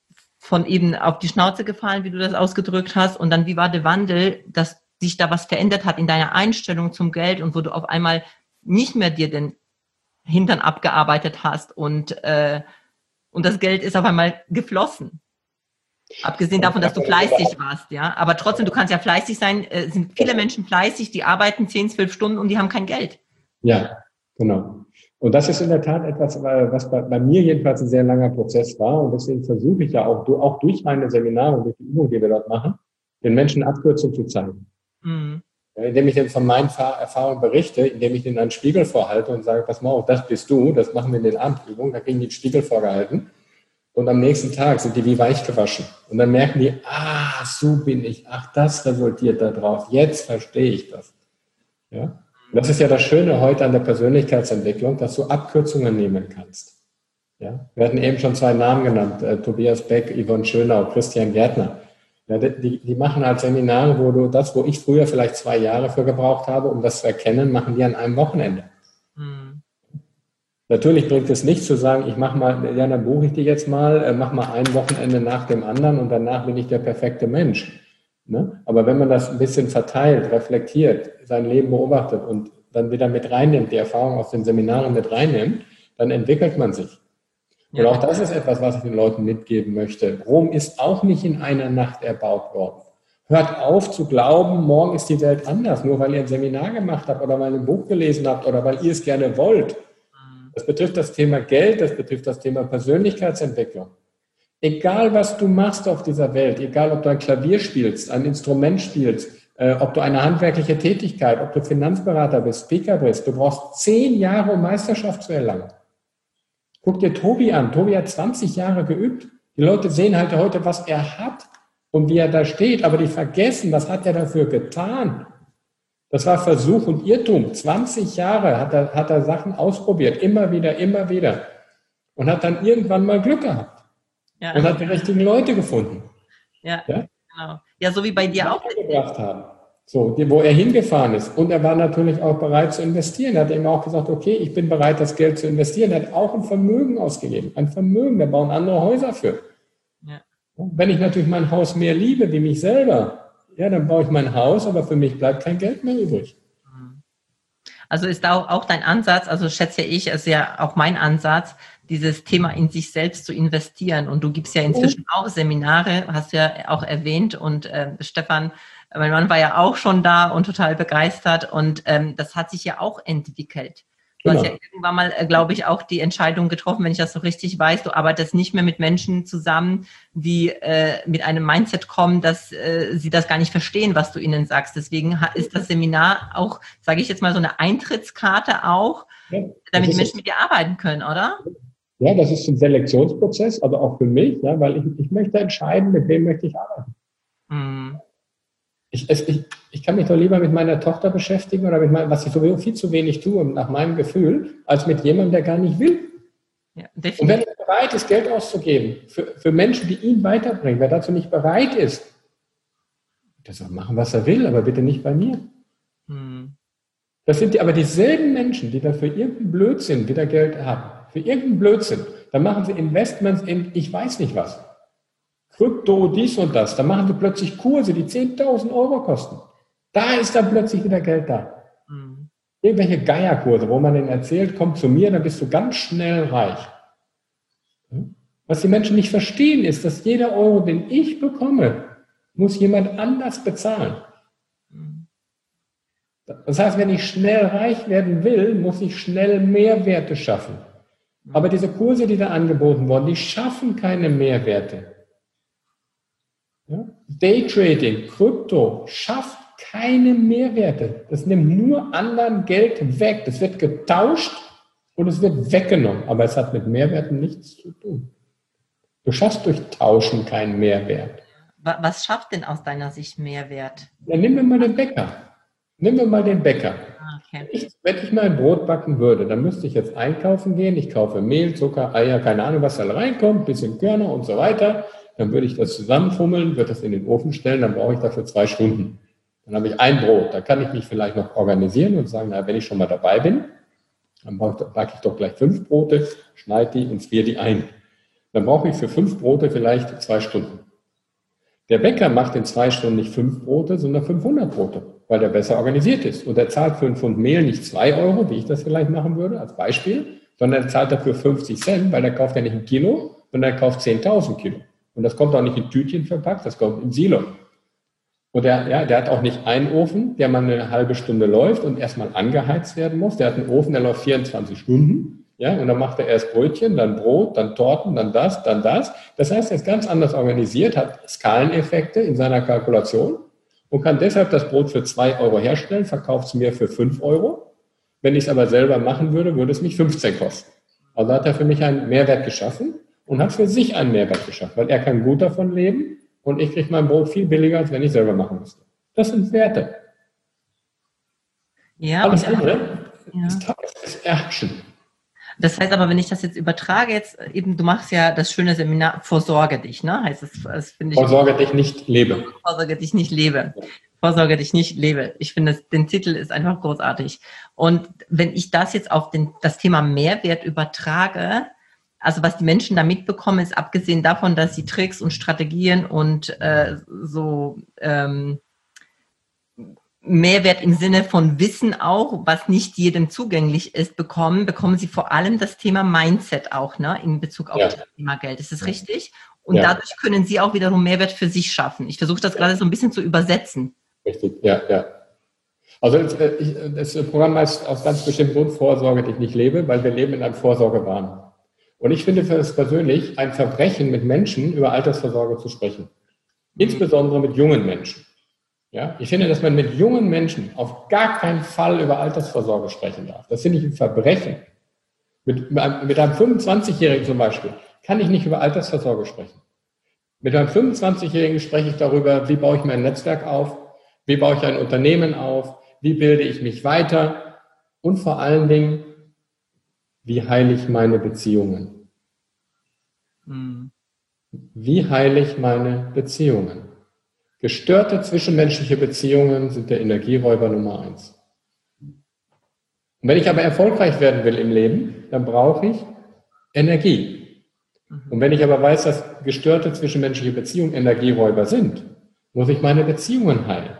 Speaker 1: von eben auf die Schnauze gefallen, wie du das ausgedrückt hast, und dann wie war der Wandel, dass sich da was verändert hat in deiner Einstellung zum Geld und wo du auf einmal nicht mehr dir den Hintern abgearbeitet hast und, äh, und das Geld ist auf einmal geflossen. Abgesehen davon, dass du fleißig warst, ja. Aber trotzdem, du kannst ja fleißig sein, äh, sind viele Menschen fleißig, die arbeiten zehn, zwölf Stunden und die haben kein Geld.
Speaker 2: Ja, genau. Und das ist in der Tat etwas, was bei, bei mir jedenfalls ein sehr langer Prozess war. Und deswegen versuche ich ja auch, auch durch meine Seminare und durch die Übung, die wir dort machen, den Menschen Abkürzungen zu zeigen. Mhm. Ja, indem ich denen von meinen Erfahrungen berichte, indem ich denen einen Spiegel vorhalte und sage, pass mal auf, das bist du, das machen wir in den Abendübungen, da kriegen die den Spiegel vorgehalten. Und am nächsten Tag sind die wie weich gewaschen. Und dann merken die, ah, so bin ich, ach, das resultiert da drauf, jetzt verstehe ich das. Ja? Und das ist ja das Schöne heute an der Persönlichkeitsentwicklung, dass du Abkürzungen nehmen kannst. Ja? Wir hatten eben schon zwei Namen genannt, äh, Tobias Beck, Yvonne Schönau, Christian Gärtner. Ja, die, die machen halt Seminare, wo du das, wo ich früher vielleicht zwei Jahre für gebraucht habe, um das zu erkennen, machen die an einem Wochenende. Mhm. Natürlich bringt es nichts zu sagen, ich mache mal, ja, dann buche ich die jetzt mal, äh, mach mal ein Wochenende nach dem anderen und danach bin ich der perfekte Mensch. Ne? Aber wenn man das ein bisschen verteilt, reflektiert, sein Leben beobachtet und dann wieder mit reinnimmt, die Erfahrung aus den Seminaren mit reinnimmt, dann entwickelt man sich. Und auch das ist etwas, was ich den Leuten mitgeben möchte. Rom ist auch nicht in einer Nacht erbaut worden. Hört auf zu glauben, morgen ist die Welt anders, nur weil ihr ein Seminar gemacht habt oder weil ihr ein Buch gelesen habt oder weil ihr es gerne wollt. Das betrifft das Thema Geld, das betrifft das Thema Persönlichkeitsentwicklung. Egal, was du machst auf dieser Welt, egal, ob du ein Klavier spielst, ein Instrument spielst, äh, ob du eine handwerkliche Tätigkeit, ob du Finanzberater bist, Speaker bist, du brauchst zehn Jahre, um Meisterschaft zu erlangen. Guck dir Tobi an. Tobi hat zwanzig Jahre geübt. Die Leute sehen halt heute, was er hat und wie er da steht, aber die vergessen, was hat er dafür getan? Das war Versuch und Irrtum. zwanzig Jahre hat er, hat er Sachen ausprobiert, immer wieder, immer wieder. Und hat dann irgendwann mal Glück gehabt. Ja. Und hat die richtigen Leute gefunden.
Speaker 1: Ja, ja? Genau. Ja, so wie bei dir auch.
Speaker 2: Gebracht haben. So, wo er hingefahren ist. Und er war natürlich auch bereit zu investieren. Er hat eben auch gesagt, okay, ich bin bereit, das Geld zu investieren. Er hat auch ein Vermögen ausgegeben. Ein Vermögen, da bauen andere Häuser für. Ja. Wenn ich natürlich mein Haus mehr liebe wie mich selber, ja, dann baue ich mein Haus, aber für mich bleibt kein Geld mehr übrig.
Speaker 1: Also ist auch, auch dein Ansatz, also schätze ich, ist ja auch mein Ansatz, dieses Thema in sich selbst zu investieren. Und du gibst ja inzwischen auch Seminare, hast du ja auch erwähnt. Und äh, Stefan, mein Mann war ja auch schon da und total begeistert. Und ähm, das hat sich ja auch entwickelt. Du genau. hast ja irgendwann mal, äh, glaube ich, auch die Entscheidung getroffen, wenn ich das so richtig weiß, du arbeitest nicht mehr mit Menschen zusammen, die äh, mit einem Mindset kommen, dass äh, sie das gar nicht verstehen, was du ihnen sagst. Deswegen ist das Seminar auch, sage ich jetzt mal, so eine Eintrittskarte auch, ja, damit die Menschen mit dir arbeiten können, oder?
Speaker 2: Ja, das ist ein Selektionsprozess, also auch für mich, ja, weil ich, ich möchte entscheiden, mit wem möchte ich arbeiten. Mhm. Ich, ich, ich kann mich doch lieber mit meiner Tochter beschäftigen oder mit meinem, was ich sowieso viel zu wenig tue, nach meinem Gefühl, als mit jemandem, der gar nicht will. Ja, und wenn er bereit ist, Geld auszugeben für, für Menschen, die ihn weiterbringen, wer dazu nicht bereit ist, der soll machen, was er will, aber bitte nicht bei mir. Hm. Das sind die, aber dieselben Menschen, die dann für irgendeinen Blödsinn wieder Geld haben, für irgendeinen Blödsinn, dann machen sie Investments in ich weiß nicht was. Krypto, dies und das. Dann machen sie plötzlich Kurse, die zehntausend Euro kosten. Da ist dann plötzlich wieder Geld da. Mhm. Irgendwelche Geierkurse, wo man denen erzählt, komm zu mir, dann bist du ganz schnell reich. Was die Menschen nicht verstehen, ist, dass jeder Euro, den ich bekomme, muss jemand anders bezahlen. Mhm. Das heißt, wenn ich schnell reich werden will, muss ich schnell Mehrwerte schaffen. Mhm. Aber diese Kurse, die da angeboten wurden, die schaffen keine Mehrwerte. Ja? Daytrading, Krypto schafft keine Mehrwerte. Das nimmt nur anderen Geld weg. Das wird getauscht und es wird weggenommen. Aber es hat mit Mehrwerten nichts zu tun. Du schaffst durch Tauschen keinen Mehrwert.
Speaker 1: Was schafft denn aus deiner Sicht Mehrwert?
Speaker 2: Ja, nehmen wir mal den Bäcker. Nehmen wir mal den Bäcker. Okay. Ich, wenn ich mal ein Brot backen würde, dann müsste ich jetzt einkaufen gehen. Ich kaufe Mehl, Zucker, Eier, keine Ahnung, was da reinkommt, bisschen Körner und so weiter. Dann würde ich das zusammenfummeln, würde das in den Ofen stellen, dann brauche ich dafür zwei Stunden. Dann habe ich ein Brot. Da kann ich mich vielleicht noch organisieren und sagen, na, wenn ich schon mal dabei bin, dann backe ich doch gleich fünf Brote, schneide die und friere die ein. Dann brauche ich für fünf Brote vielleicht zwei Stunden. Der Bäcker macht in zwei Stunden nicht fünf Brote, sondern fünfhundert Brote, weil der besser organisiert ist. Und er zahlt für einen Pfund Mehl nicht zwei Euro, wie ich das vielleicht machen würde, als Beispiel, sondern er zahlt dafür fünfzig Cent, weil er kauft ja nicht ein Kilo, sondern er kauft zehntausend Kilo. Und das kommt auch nicht in Tütchen verpackt, das kommt im Silo. Und der, ja, der hat auch nicht einen Ofen, der mal eine halbe Stunde läuft und erstmal angeheizt werden muss. Der hat einen Ofen, der läuft vierundzwanzig Stunden. Ja, und dann macht er erst Brötchen, dann Brot, dann Torten, dann das, dann das. Das heißt, er ist ganz anders organisiert, hat Skaleneffekte in seiner Kalkulation und kann deshalb das Brot für zwei Euro herstellen, verkauft es mir für fünf Euro. Wenn ich es aber selber machen würde, würde es mich fünfzehn kosten. Also hat er für mich einen Mehrwert geschaffen und hat für sich einen Mehrwert geschaffen, weil er kann gut davon leben und ich kriege mein Brot viel billiger, als wenn ich selber machen müsste. Das sind Werte.
Speaker 1: Ja,
Speaker 2: Alles
Speaker 1: und,
Speaker 2: andere
Speaker 1: ja.
Speaker 2: ist, ist Action.
Speaker 1: Das heißt aber, wenn ich das jetzt übertrage, jetzt eben, du machst ja das schöne Seminar, Vorsorge dich, ne? Heißt es, das finde ich.
Speaker 2: Vorsorge dich nicht lebe.
Speaker 1: Vorsorge dich nicht lebe. Vorsorge dich nicht lebe. Ich finde, das, den Titel ist einfach großartig. Und wenn ich das jetzt auf den, das Thema Mehrwert übertrage, also was die Menschen da mitbekommen, ist abgesehen davon, dass sie Tricks und Strategien und äh, so ähm, Mehrwert im Sinne von Wissen auch, was nicht jedem zugänglich ist, bekommen, bekommen sie vor allem das Thema Mindset auch, ne, in Bezug auf ja. das Thema Geld. Ist das richtig? Und ja. dadurch können sie auch wiederum Mehrwert für sich schaffen. Ich versuche das ja. gerade so ein bisschen zu übersetzen.
Speaker 2: Richtig, ja, ja. Also das Programm heißt aus ganz bestimmten Grund Vorsorge, die ich nicht lebe, weil wir leben in einem Vorsorgewahn. Und ich finde für das persönlich ein Verbrechen, mit Menschen über Altersvorsorge zu sprechen. Mhm. Insbesondere mit jungen Menschen. Ja, ich finde, dass man mit jungen Menschen auf gar keinen Fall über Altersvorsorge sprechen darf. Das finde ich ein Verbrechen. Mit, mit einem fünfundzwanzigjährigen zum Beispiel kann ich nicht über Altersvorsorge sprechen. Mit einem fünfundzwanzigjährigen spreche ich darüber, wie baue ich mein Netzwerk auf, wie baue ich ein Unternehmen auf, wie bilde ich mich weiter und vor allen Dingen, wie heile ich meine Beziehungen. Mhm. Wie heile ich meine Beziehungen? Gestörte zwischenmenschliche Beziehungen sind der Energieräuber Nummer eins. Und wenn ich aber erfolgreich werden will im Leben, dann brauche ich Energie. Und wenn ich aber weiß, dass gestörte zwischenmenschliche Beziehungen Energieräuber sind, muss ich meine Beziehungen heilen.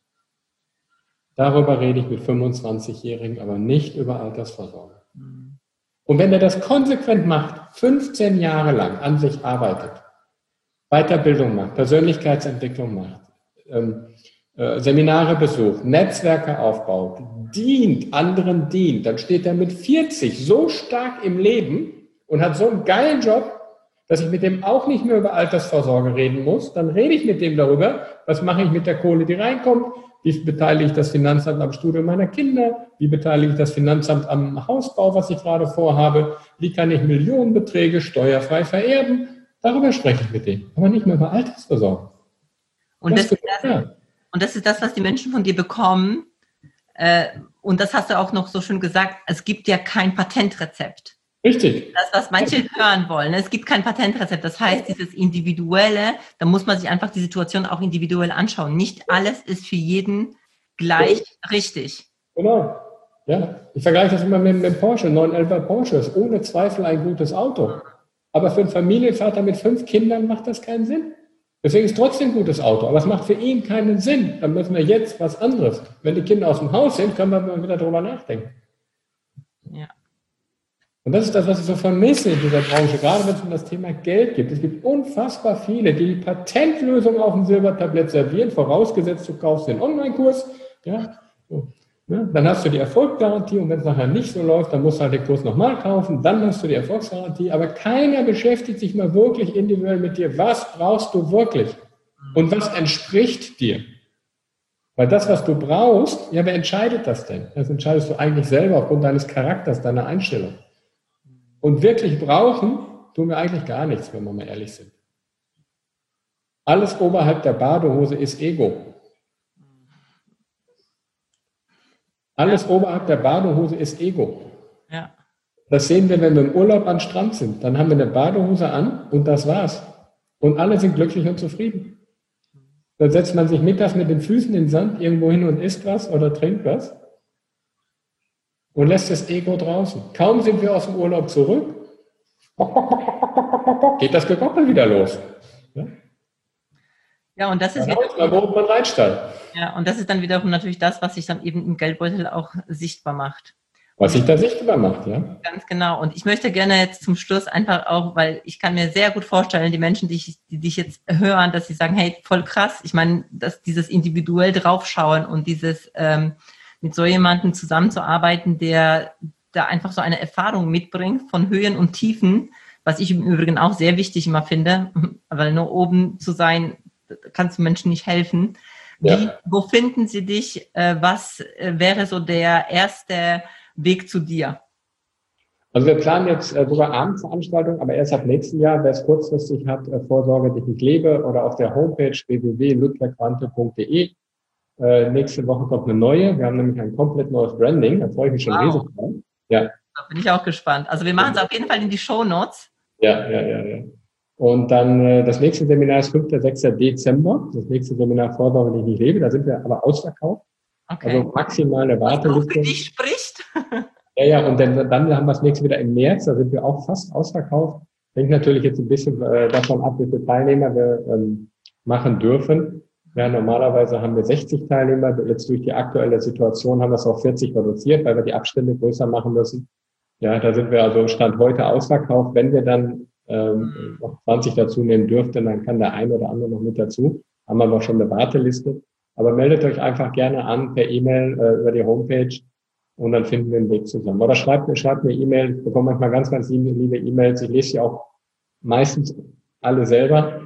Speaker 2: Darüber rede ich mit fünfundzwanzigjährigen, aber nicht über Altersvorsorge. Und wenn er das konsequent macht, fünfzehn Jahre lang an sich arbeitet, Weiterbildung macht, Persönlichkeitsentwicklung macht, ähm, äh, Seminare besucht, Netzwerke aufbaut, dient, anderen dient, dann steht er mit vierzig so stark im Leben und hat so einen geilen Job, dass ich mit dem auch nicht mehr über Altersvorsorge reden muss. Dann rede ich mit dem darüber, was mache ich mit der Kohle, die reinkommt, wie beteilige ich das Finanzamt am Studium meiner Kinder, wie beteilige ich das Finanzamt am Hausbau, was ich gerade vorhabe, wie kann ich Millionenbeträge steuerfrei vererben. Darüber spreche ich mit denen, aber nicht mehr über Altersvorsorge.
Speaker 1: Und das, das, ist das, und das ist das, was die Menschen von dir bekommen. Äh, und das hast du auch noch so schön gesagt, es gibt ja kein Patentrezept.
Speaker 2: Richtig.
Speaker 1: Das, was manche hören wollen, es gibt kein Patentrezept. Das heißt, dieses Individuelle, da muss man sich einfach die Situation auch individuell anschauen. Nicht alles ist für jeden gleich ja. richtig.
Speaker 2: Genau. Ja, ich vergleiche das immer mit dem Porsche. neunhundertelfer Porsche ist ohne Zweifel ein gutes Auto. Aber für einen Familienvater mit fünf Kindern macht das keinen Sinn. Deswegen ist es trotzdem ein gutes Auto, aber es macht für ihn keinen Sinn. Dann müssen wir jetzt was anderes. Wenn die Kinder aus dem Haus sind, können wir mal wieder darüber nachdenken.
Speaker 1: Ja.
Speaker 2: Und das ist das, was ich so vermisse in dieser Branche, gerade wenn es um das Thema Geld geht. Es gibt unfassbar viele, die die Patentlösung auf dem Silbertablett servieren, vorausgesetzt du kaufst den Online-Kurs. Ja, so. Ja, dann hast du die Erfolgsgarantie und wenn es nachher nicht so läuft, dann musst du halt den Kurs nochmal kaufen, dann hast du die Erfolgsgarantie, aber keiner beschäftigt sich mal wirklich individuell mit dir. Was brauchst du wirklich? Und was entspricht dir? Weil das, was du brauchst, ja, wer entscheidet das denn? Das entscheidest du eigentlich selber aufgrund deines Charakters, deiner Einstellung. Und wirklich brauchen, tun wir eigentlich gar nichts, wenn wir mal ehrlich sind. Alles oberhalb der Badehose ist Ego. Alles ja. oberhalb der Badehose ist Ego.
Speaker 1: Ja.
Speaker 2: Das sehen wir, wenn wir im Urlaub am Strand sind. Dann haben wir eine Badehose an und das war's. Und alle sind glücklich und zufrieden. Dann setzt man sich mittags mit den Füßen in den Sand irgendwo hin und isst was oder trinkt was und lässt das Ego draußen. Kaum sind wir aus dem Urlaub zurück, geht das Gekoppel wieder los. Ja,
Speaker 1: ja und das ist
Speaker 2: dann wieder, mal, wo man reinsteigt.
Speaker 1: Ja, und das ist dann wiederum natürlich das, was sich dann eben im Geldbeutel auch sichtbar macht.
Speaker 2: Was sich da sichtbar macht, ja.
Speaker 1: Ganz genau. Und ich möchte gerne jetzt zum Schluss einfach auch, weil ich kann mir sehr gut vorstellen, die Menschen, die, ich, die dich jetzt hören, dass sie sagen, hey, voll krass. Ich meine, dass dieses individuell draufschauen und dieses ähm, mit so jemandem zusammenzuarbeiten, der da einfach so eine Erfahrung mitbringt von Höhen und Tiefen, was ich im Übrigen auch sehr wichtig immer finde, weil nur oben zu sein, kannst du Menschen nicht helfen. Wie, ja. Wo finden sie dich? Äh, was äh, wäre so der erste Weg zu dir?
Speaker 2: Also wir planen jetzt äh, sogar Abendveranstaltungen, aber erst ab nächsten Jahr, wer es kurzfristig hat, äh, Vorsorge, die ich lebe, oder auf der Homepage w w w punkt ludgerquante punkt d e. Äh, nächste Woche kommt eine neue. Wir haben nämlich ein komplett neues Branding. Da freue ich mich schon riesig drauf. Ja.
Speaker 1: Da bin ich auch gespannt. Also wir machen es auf jeden Fall in die Shownotes.
Speaker 2: Ja, ja, ja, ja. Und dann äh, das nächste Seminar ist fünfter sechster Dezember. Das nächste Seminar Vorsorge, die ich nicht lebe. Da sind wir aber ausverkauft. Okay. Also maximal eine Warteliste.
Speaker 1: Was für dich spricht.
Speaker 2: Ja, ja, und dann, dann haben wir das nächste wieder im März. Da sind wir auch fast ausverkauft. Hängt natürlich jetzt ein bisschen äh, davon ab, wie viele Teilnehmer wir ähm, machen dürfen. Ja, normalerweise haben wir sechzig Teilnehmer. Jetzt durch die aktuelle Situation haben wir es auf vierzig reduziert, weil wir die Abstände größer machen müssen. Ja, da sind wir also Stand heute ausverkauft. Wenn wir dann ähm, noch zwanzig dazu nehmen dürften, dann kann der ein oder andere noch mit dazu. Haben wir noch schon eine Warteliste. Aber meldet euch einfach gerne an per E-Mail äh, über die Homepage und dann finden wir einen Weg zusammen. Oder schreibt mir, schreibt mir E-Mail. Ich bekomme manchmal ganz, ganz liebe E-Mails. Ich lese sie auch meistens alle selber.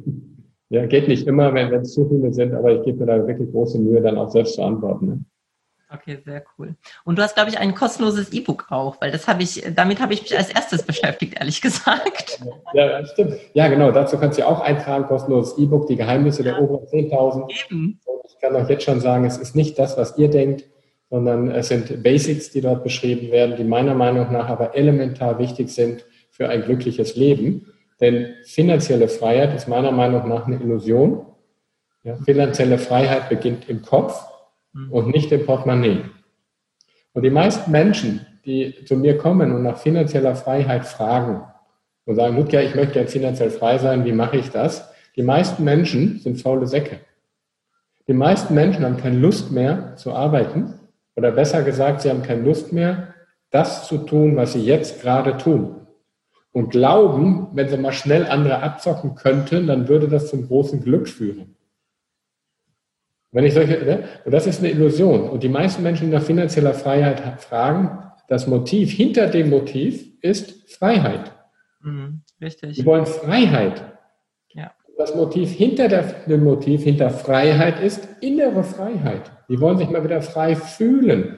Speaker 2: Ja, geht nicht immer, wenn es zu viele sind, aber ich gebe mir da wirklich große Mühe, dann auch selbst zu antworten. Ne?
Speaker 1: Okay, sehr cool. Und du hast, glaube ich, ein kostenloses E-Book auch, weil das habe ich, damit habe ich mich als erstes beschäftigt, ehrlich gesagt.
Speaker 2: Ja, stimmt. Ja, genau, dazu kannst du auch eintragen, kostenloses E-Book, die Geheimnisse ja. der oberen zehntausend. Eben. Ich kann euch jetzt schon sagen, es ist nicht das, was ihr denkt, sondern es sind Basics, die dort beschrieben werden, die meiner Meinung nach aber elementar wichtig sind für ein glückliches Leben. Denn finanzielle Freiheit ist meiner Meinung nach eine Illusion. Ja, finanzielle Freiheit beginnt im Kopf und nicht im Portemonnaie. Und die meisten Menschen, die zu mir kommen und nach finanzieller Freiheit fragen und sagen, Ludger, ich möchte gerne finanziell frei sein, wie mache ich das? Die meisten Menschen sind faule Säcke. Die meisten Menschen haben keine Lust mehr zu arbeiten oder besser gesagt, sie haben keine Lust mehr, das zu tun, was sie jetzt gerade tun. Und glauben, wenn sie mal schnell andere abzocken könnten, dann würde das zum großen Glück führen. Wenn ich solche, ne? Und das ist eine Illusion. Und die meisten Menschen, die nach finanzieller Freiheit fragen, das Motiv hinter dem Motiv ist Freiheit.
Speaker 1: Mhm, richtig.
Speaker 2: Die wollen Freiheit.
Speaker 1: Ja.
Speaker 2: Das Motiv hinter der, dem Motiv hinter Freiheit ist innere Freiheit. Die wollen sich mal wieder frei fühlen.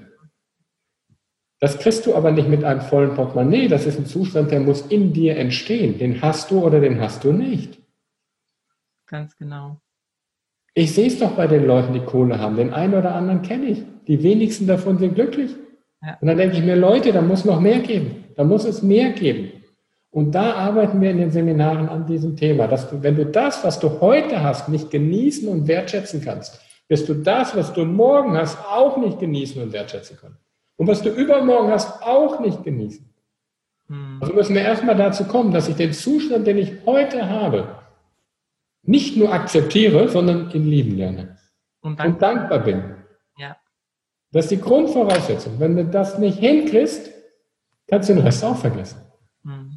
Speaker 2: Das kriegst du aber nicht mit einem vollen Portemonnaie. Das ist ein Zustand, der muss in dir entstehen. Den hast du oder den hast du nicht.
Speaker 1: Ganz genau.
Speaker 2: Ich sehe es doch bei den Leuten, die Kohle haben. Den einen oder anderen kenne ich. Die wenigsten davon sind glücklich. Ja. Und dann denke ich mir, Leute, da muss noch mehr geben. Da muss es mehr geben. Und da arbeiten wir in den Seminaren an diesem Thema. Dass du, wenn du das, was du heute hast, nicht genießen und wertschätzen kannst, wirst du das, was du morgen hast, auch nicht genießen und wertschätzen können. Und was du übermorgen hast, auch nicht genießen. Hm. Also müssen wir erstmal dazu kommen, dass ich den Zustand, den ich heute habe, nicht nur akzeptiere, sondern ihn lieben lerne. Und dankbar, und dankbar bin.
Speaker 1: Ja.
Speaker 2: Das ist die Grundvoraussetzung. Wenn du das nicht hinkriegst, kannst du den Rest auch vergessen.
Speaker 1: Hm.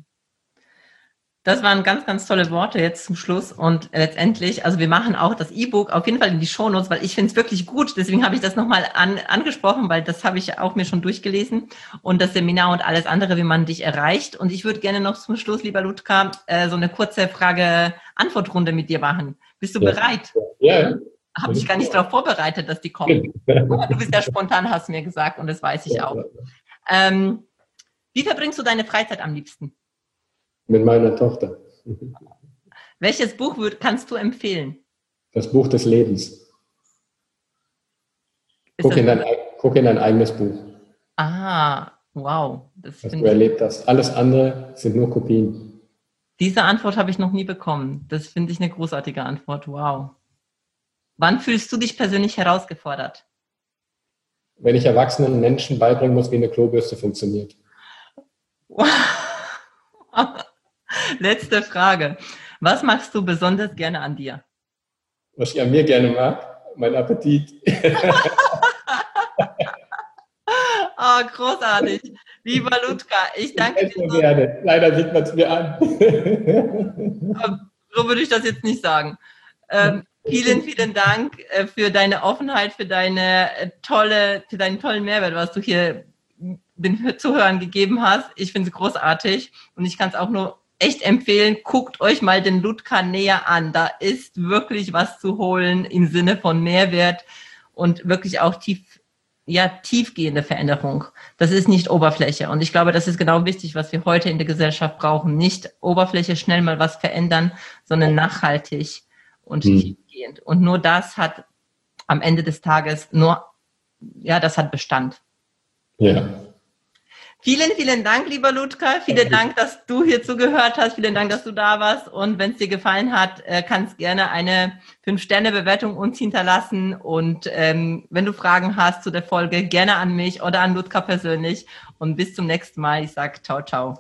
Speaker 1: Das waren ganz, ganz tolle Worte jetzt zum Schluss und letztendlich, also wir machen auch das E-Book auf jeden Fall in die Shownotes, weil ich finde es wirklich gut, deswegen habe ich das nochmal an, angesprochen, weil das habe ich auch mir schon durchgelesen und das Seminar und alles andere, wie man dich erreicht. Und ich würde gerne noch zum Schluss, lieber Ludger, äh, so eine kurze Frage-Antwort-Runde mit dir machen. Bist du ja. bereit?
Speaker 2: Ja. ja.
Speaker 1: Habe ich gar nicht darauf vorbereitet, dass die kommen. Aber du bist ja spontan, hast du mir gesagt und das weiß ich ja, auch. Ja. Ähm, wie verbringst du deine Freizeit am liebsten?
Speaker 2: Mit meiner Tochter.
Speaker 1: Welches Buch würd, kannst du empfehlen?
Speaker 2: Das Buch des Lebens. Guck in, dein, guck in dein eigenes Buch.
Speaker 1: Ah, wow. Das
Speaker 2: was du erlebt hast. Alles andere sind nur Kopien.
Speaker 1: Diese Antwort habe ich noch nie bekommen. Das finde ich eine großartige Antwort. Wow. Wann fühlst du dich persönlich herausgefordert?
Speaker 2: Wenn ich erwachsenen Menschen beibringen muss, wie eine Klobürste funktioniert.
Speaker 1: Wow. Letzte Frage. Was machst du besonders gerne an dir?
Speaker 2: Was ich an mir gerne mag? Mein Appetit.
Speaker 1: Oh, großartig. Lieber Ludger, ich danke dir.
Speaker 2: So. Leider sieht man es mir an.
Speaker 1: So würde ich das jetzt nicht sagen. Ähm, vielen, vielen Dank äh, für deine Offenheit, für deine äh, tolle, für deinen tollen Mehrwert, was du hier den Zuhörern gegeben hast. Ich finde es großartig und ich kann es auch nur echt empfehlen. Guckt euch mal den Ludger näher an. Da ist wirklich was zu holen im Sinne von Mehrwert und wirklich auch tief, ja, tiefgehende Veränderung. Das ist nicht Oberfläche. Und ich glaube, das ist genau wichtig, was wir heute in der Gesellschaft brauchen. Nicht Oberfläche schnell mal was verändern, sondern nachhaltig und hm. tiefgehend. Und nur das hat am Ende des Tages nur, ja, das hat Bestand.
Speaker 2: Ja.
Speaker 1: Vielen, vielen Dank, lieber Ludger. Vielen Dank, dass du hier zugehört hast. Vielen Dank, dass du da warst. Und wenn es dir gefallen hat, kannst gerne eine fünf Sterne Bewertung uns hinterlassen. Und ähm, wenn du Fragen hast zu der Folge, gerne an mich oder an Ludger persönlich. Und bis zum nächsten Mal. Ich sage ciao, ciao.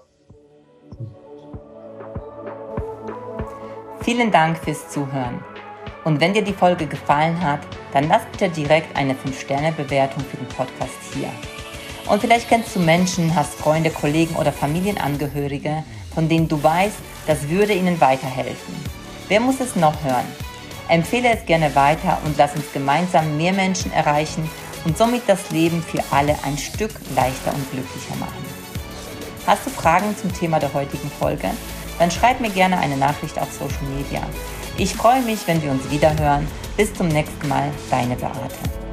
Speaker 1: Vielen Dank fürs Zuhören. Und wenn dir die Folge gefallen hat, dann lass bitte direkt eine fünf Sterne Bewertung für den Podcast hier. Und vielleicht kennst du Menschen, hast Freunde, Kollegen oder Familienangehörige, von denen du weißt, das würde ihnen weiterhelfen. Wer muss es noch hören? Empfehle es gerne weiter und lass uns gemeinsam mehr Menschen erreichen und somit das Leben für alle ein Stück leichter und glücklicher machen. Hast du Fragen zum Thema der heutigen Folge? Dann schreib mir gerne eine Nachricht auf Social Media. Ich freue mich, wenn wir uns wiederhören. Bis zum nächsten Mal, deine Beate.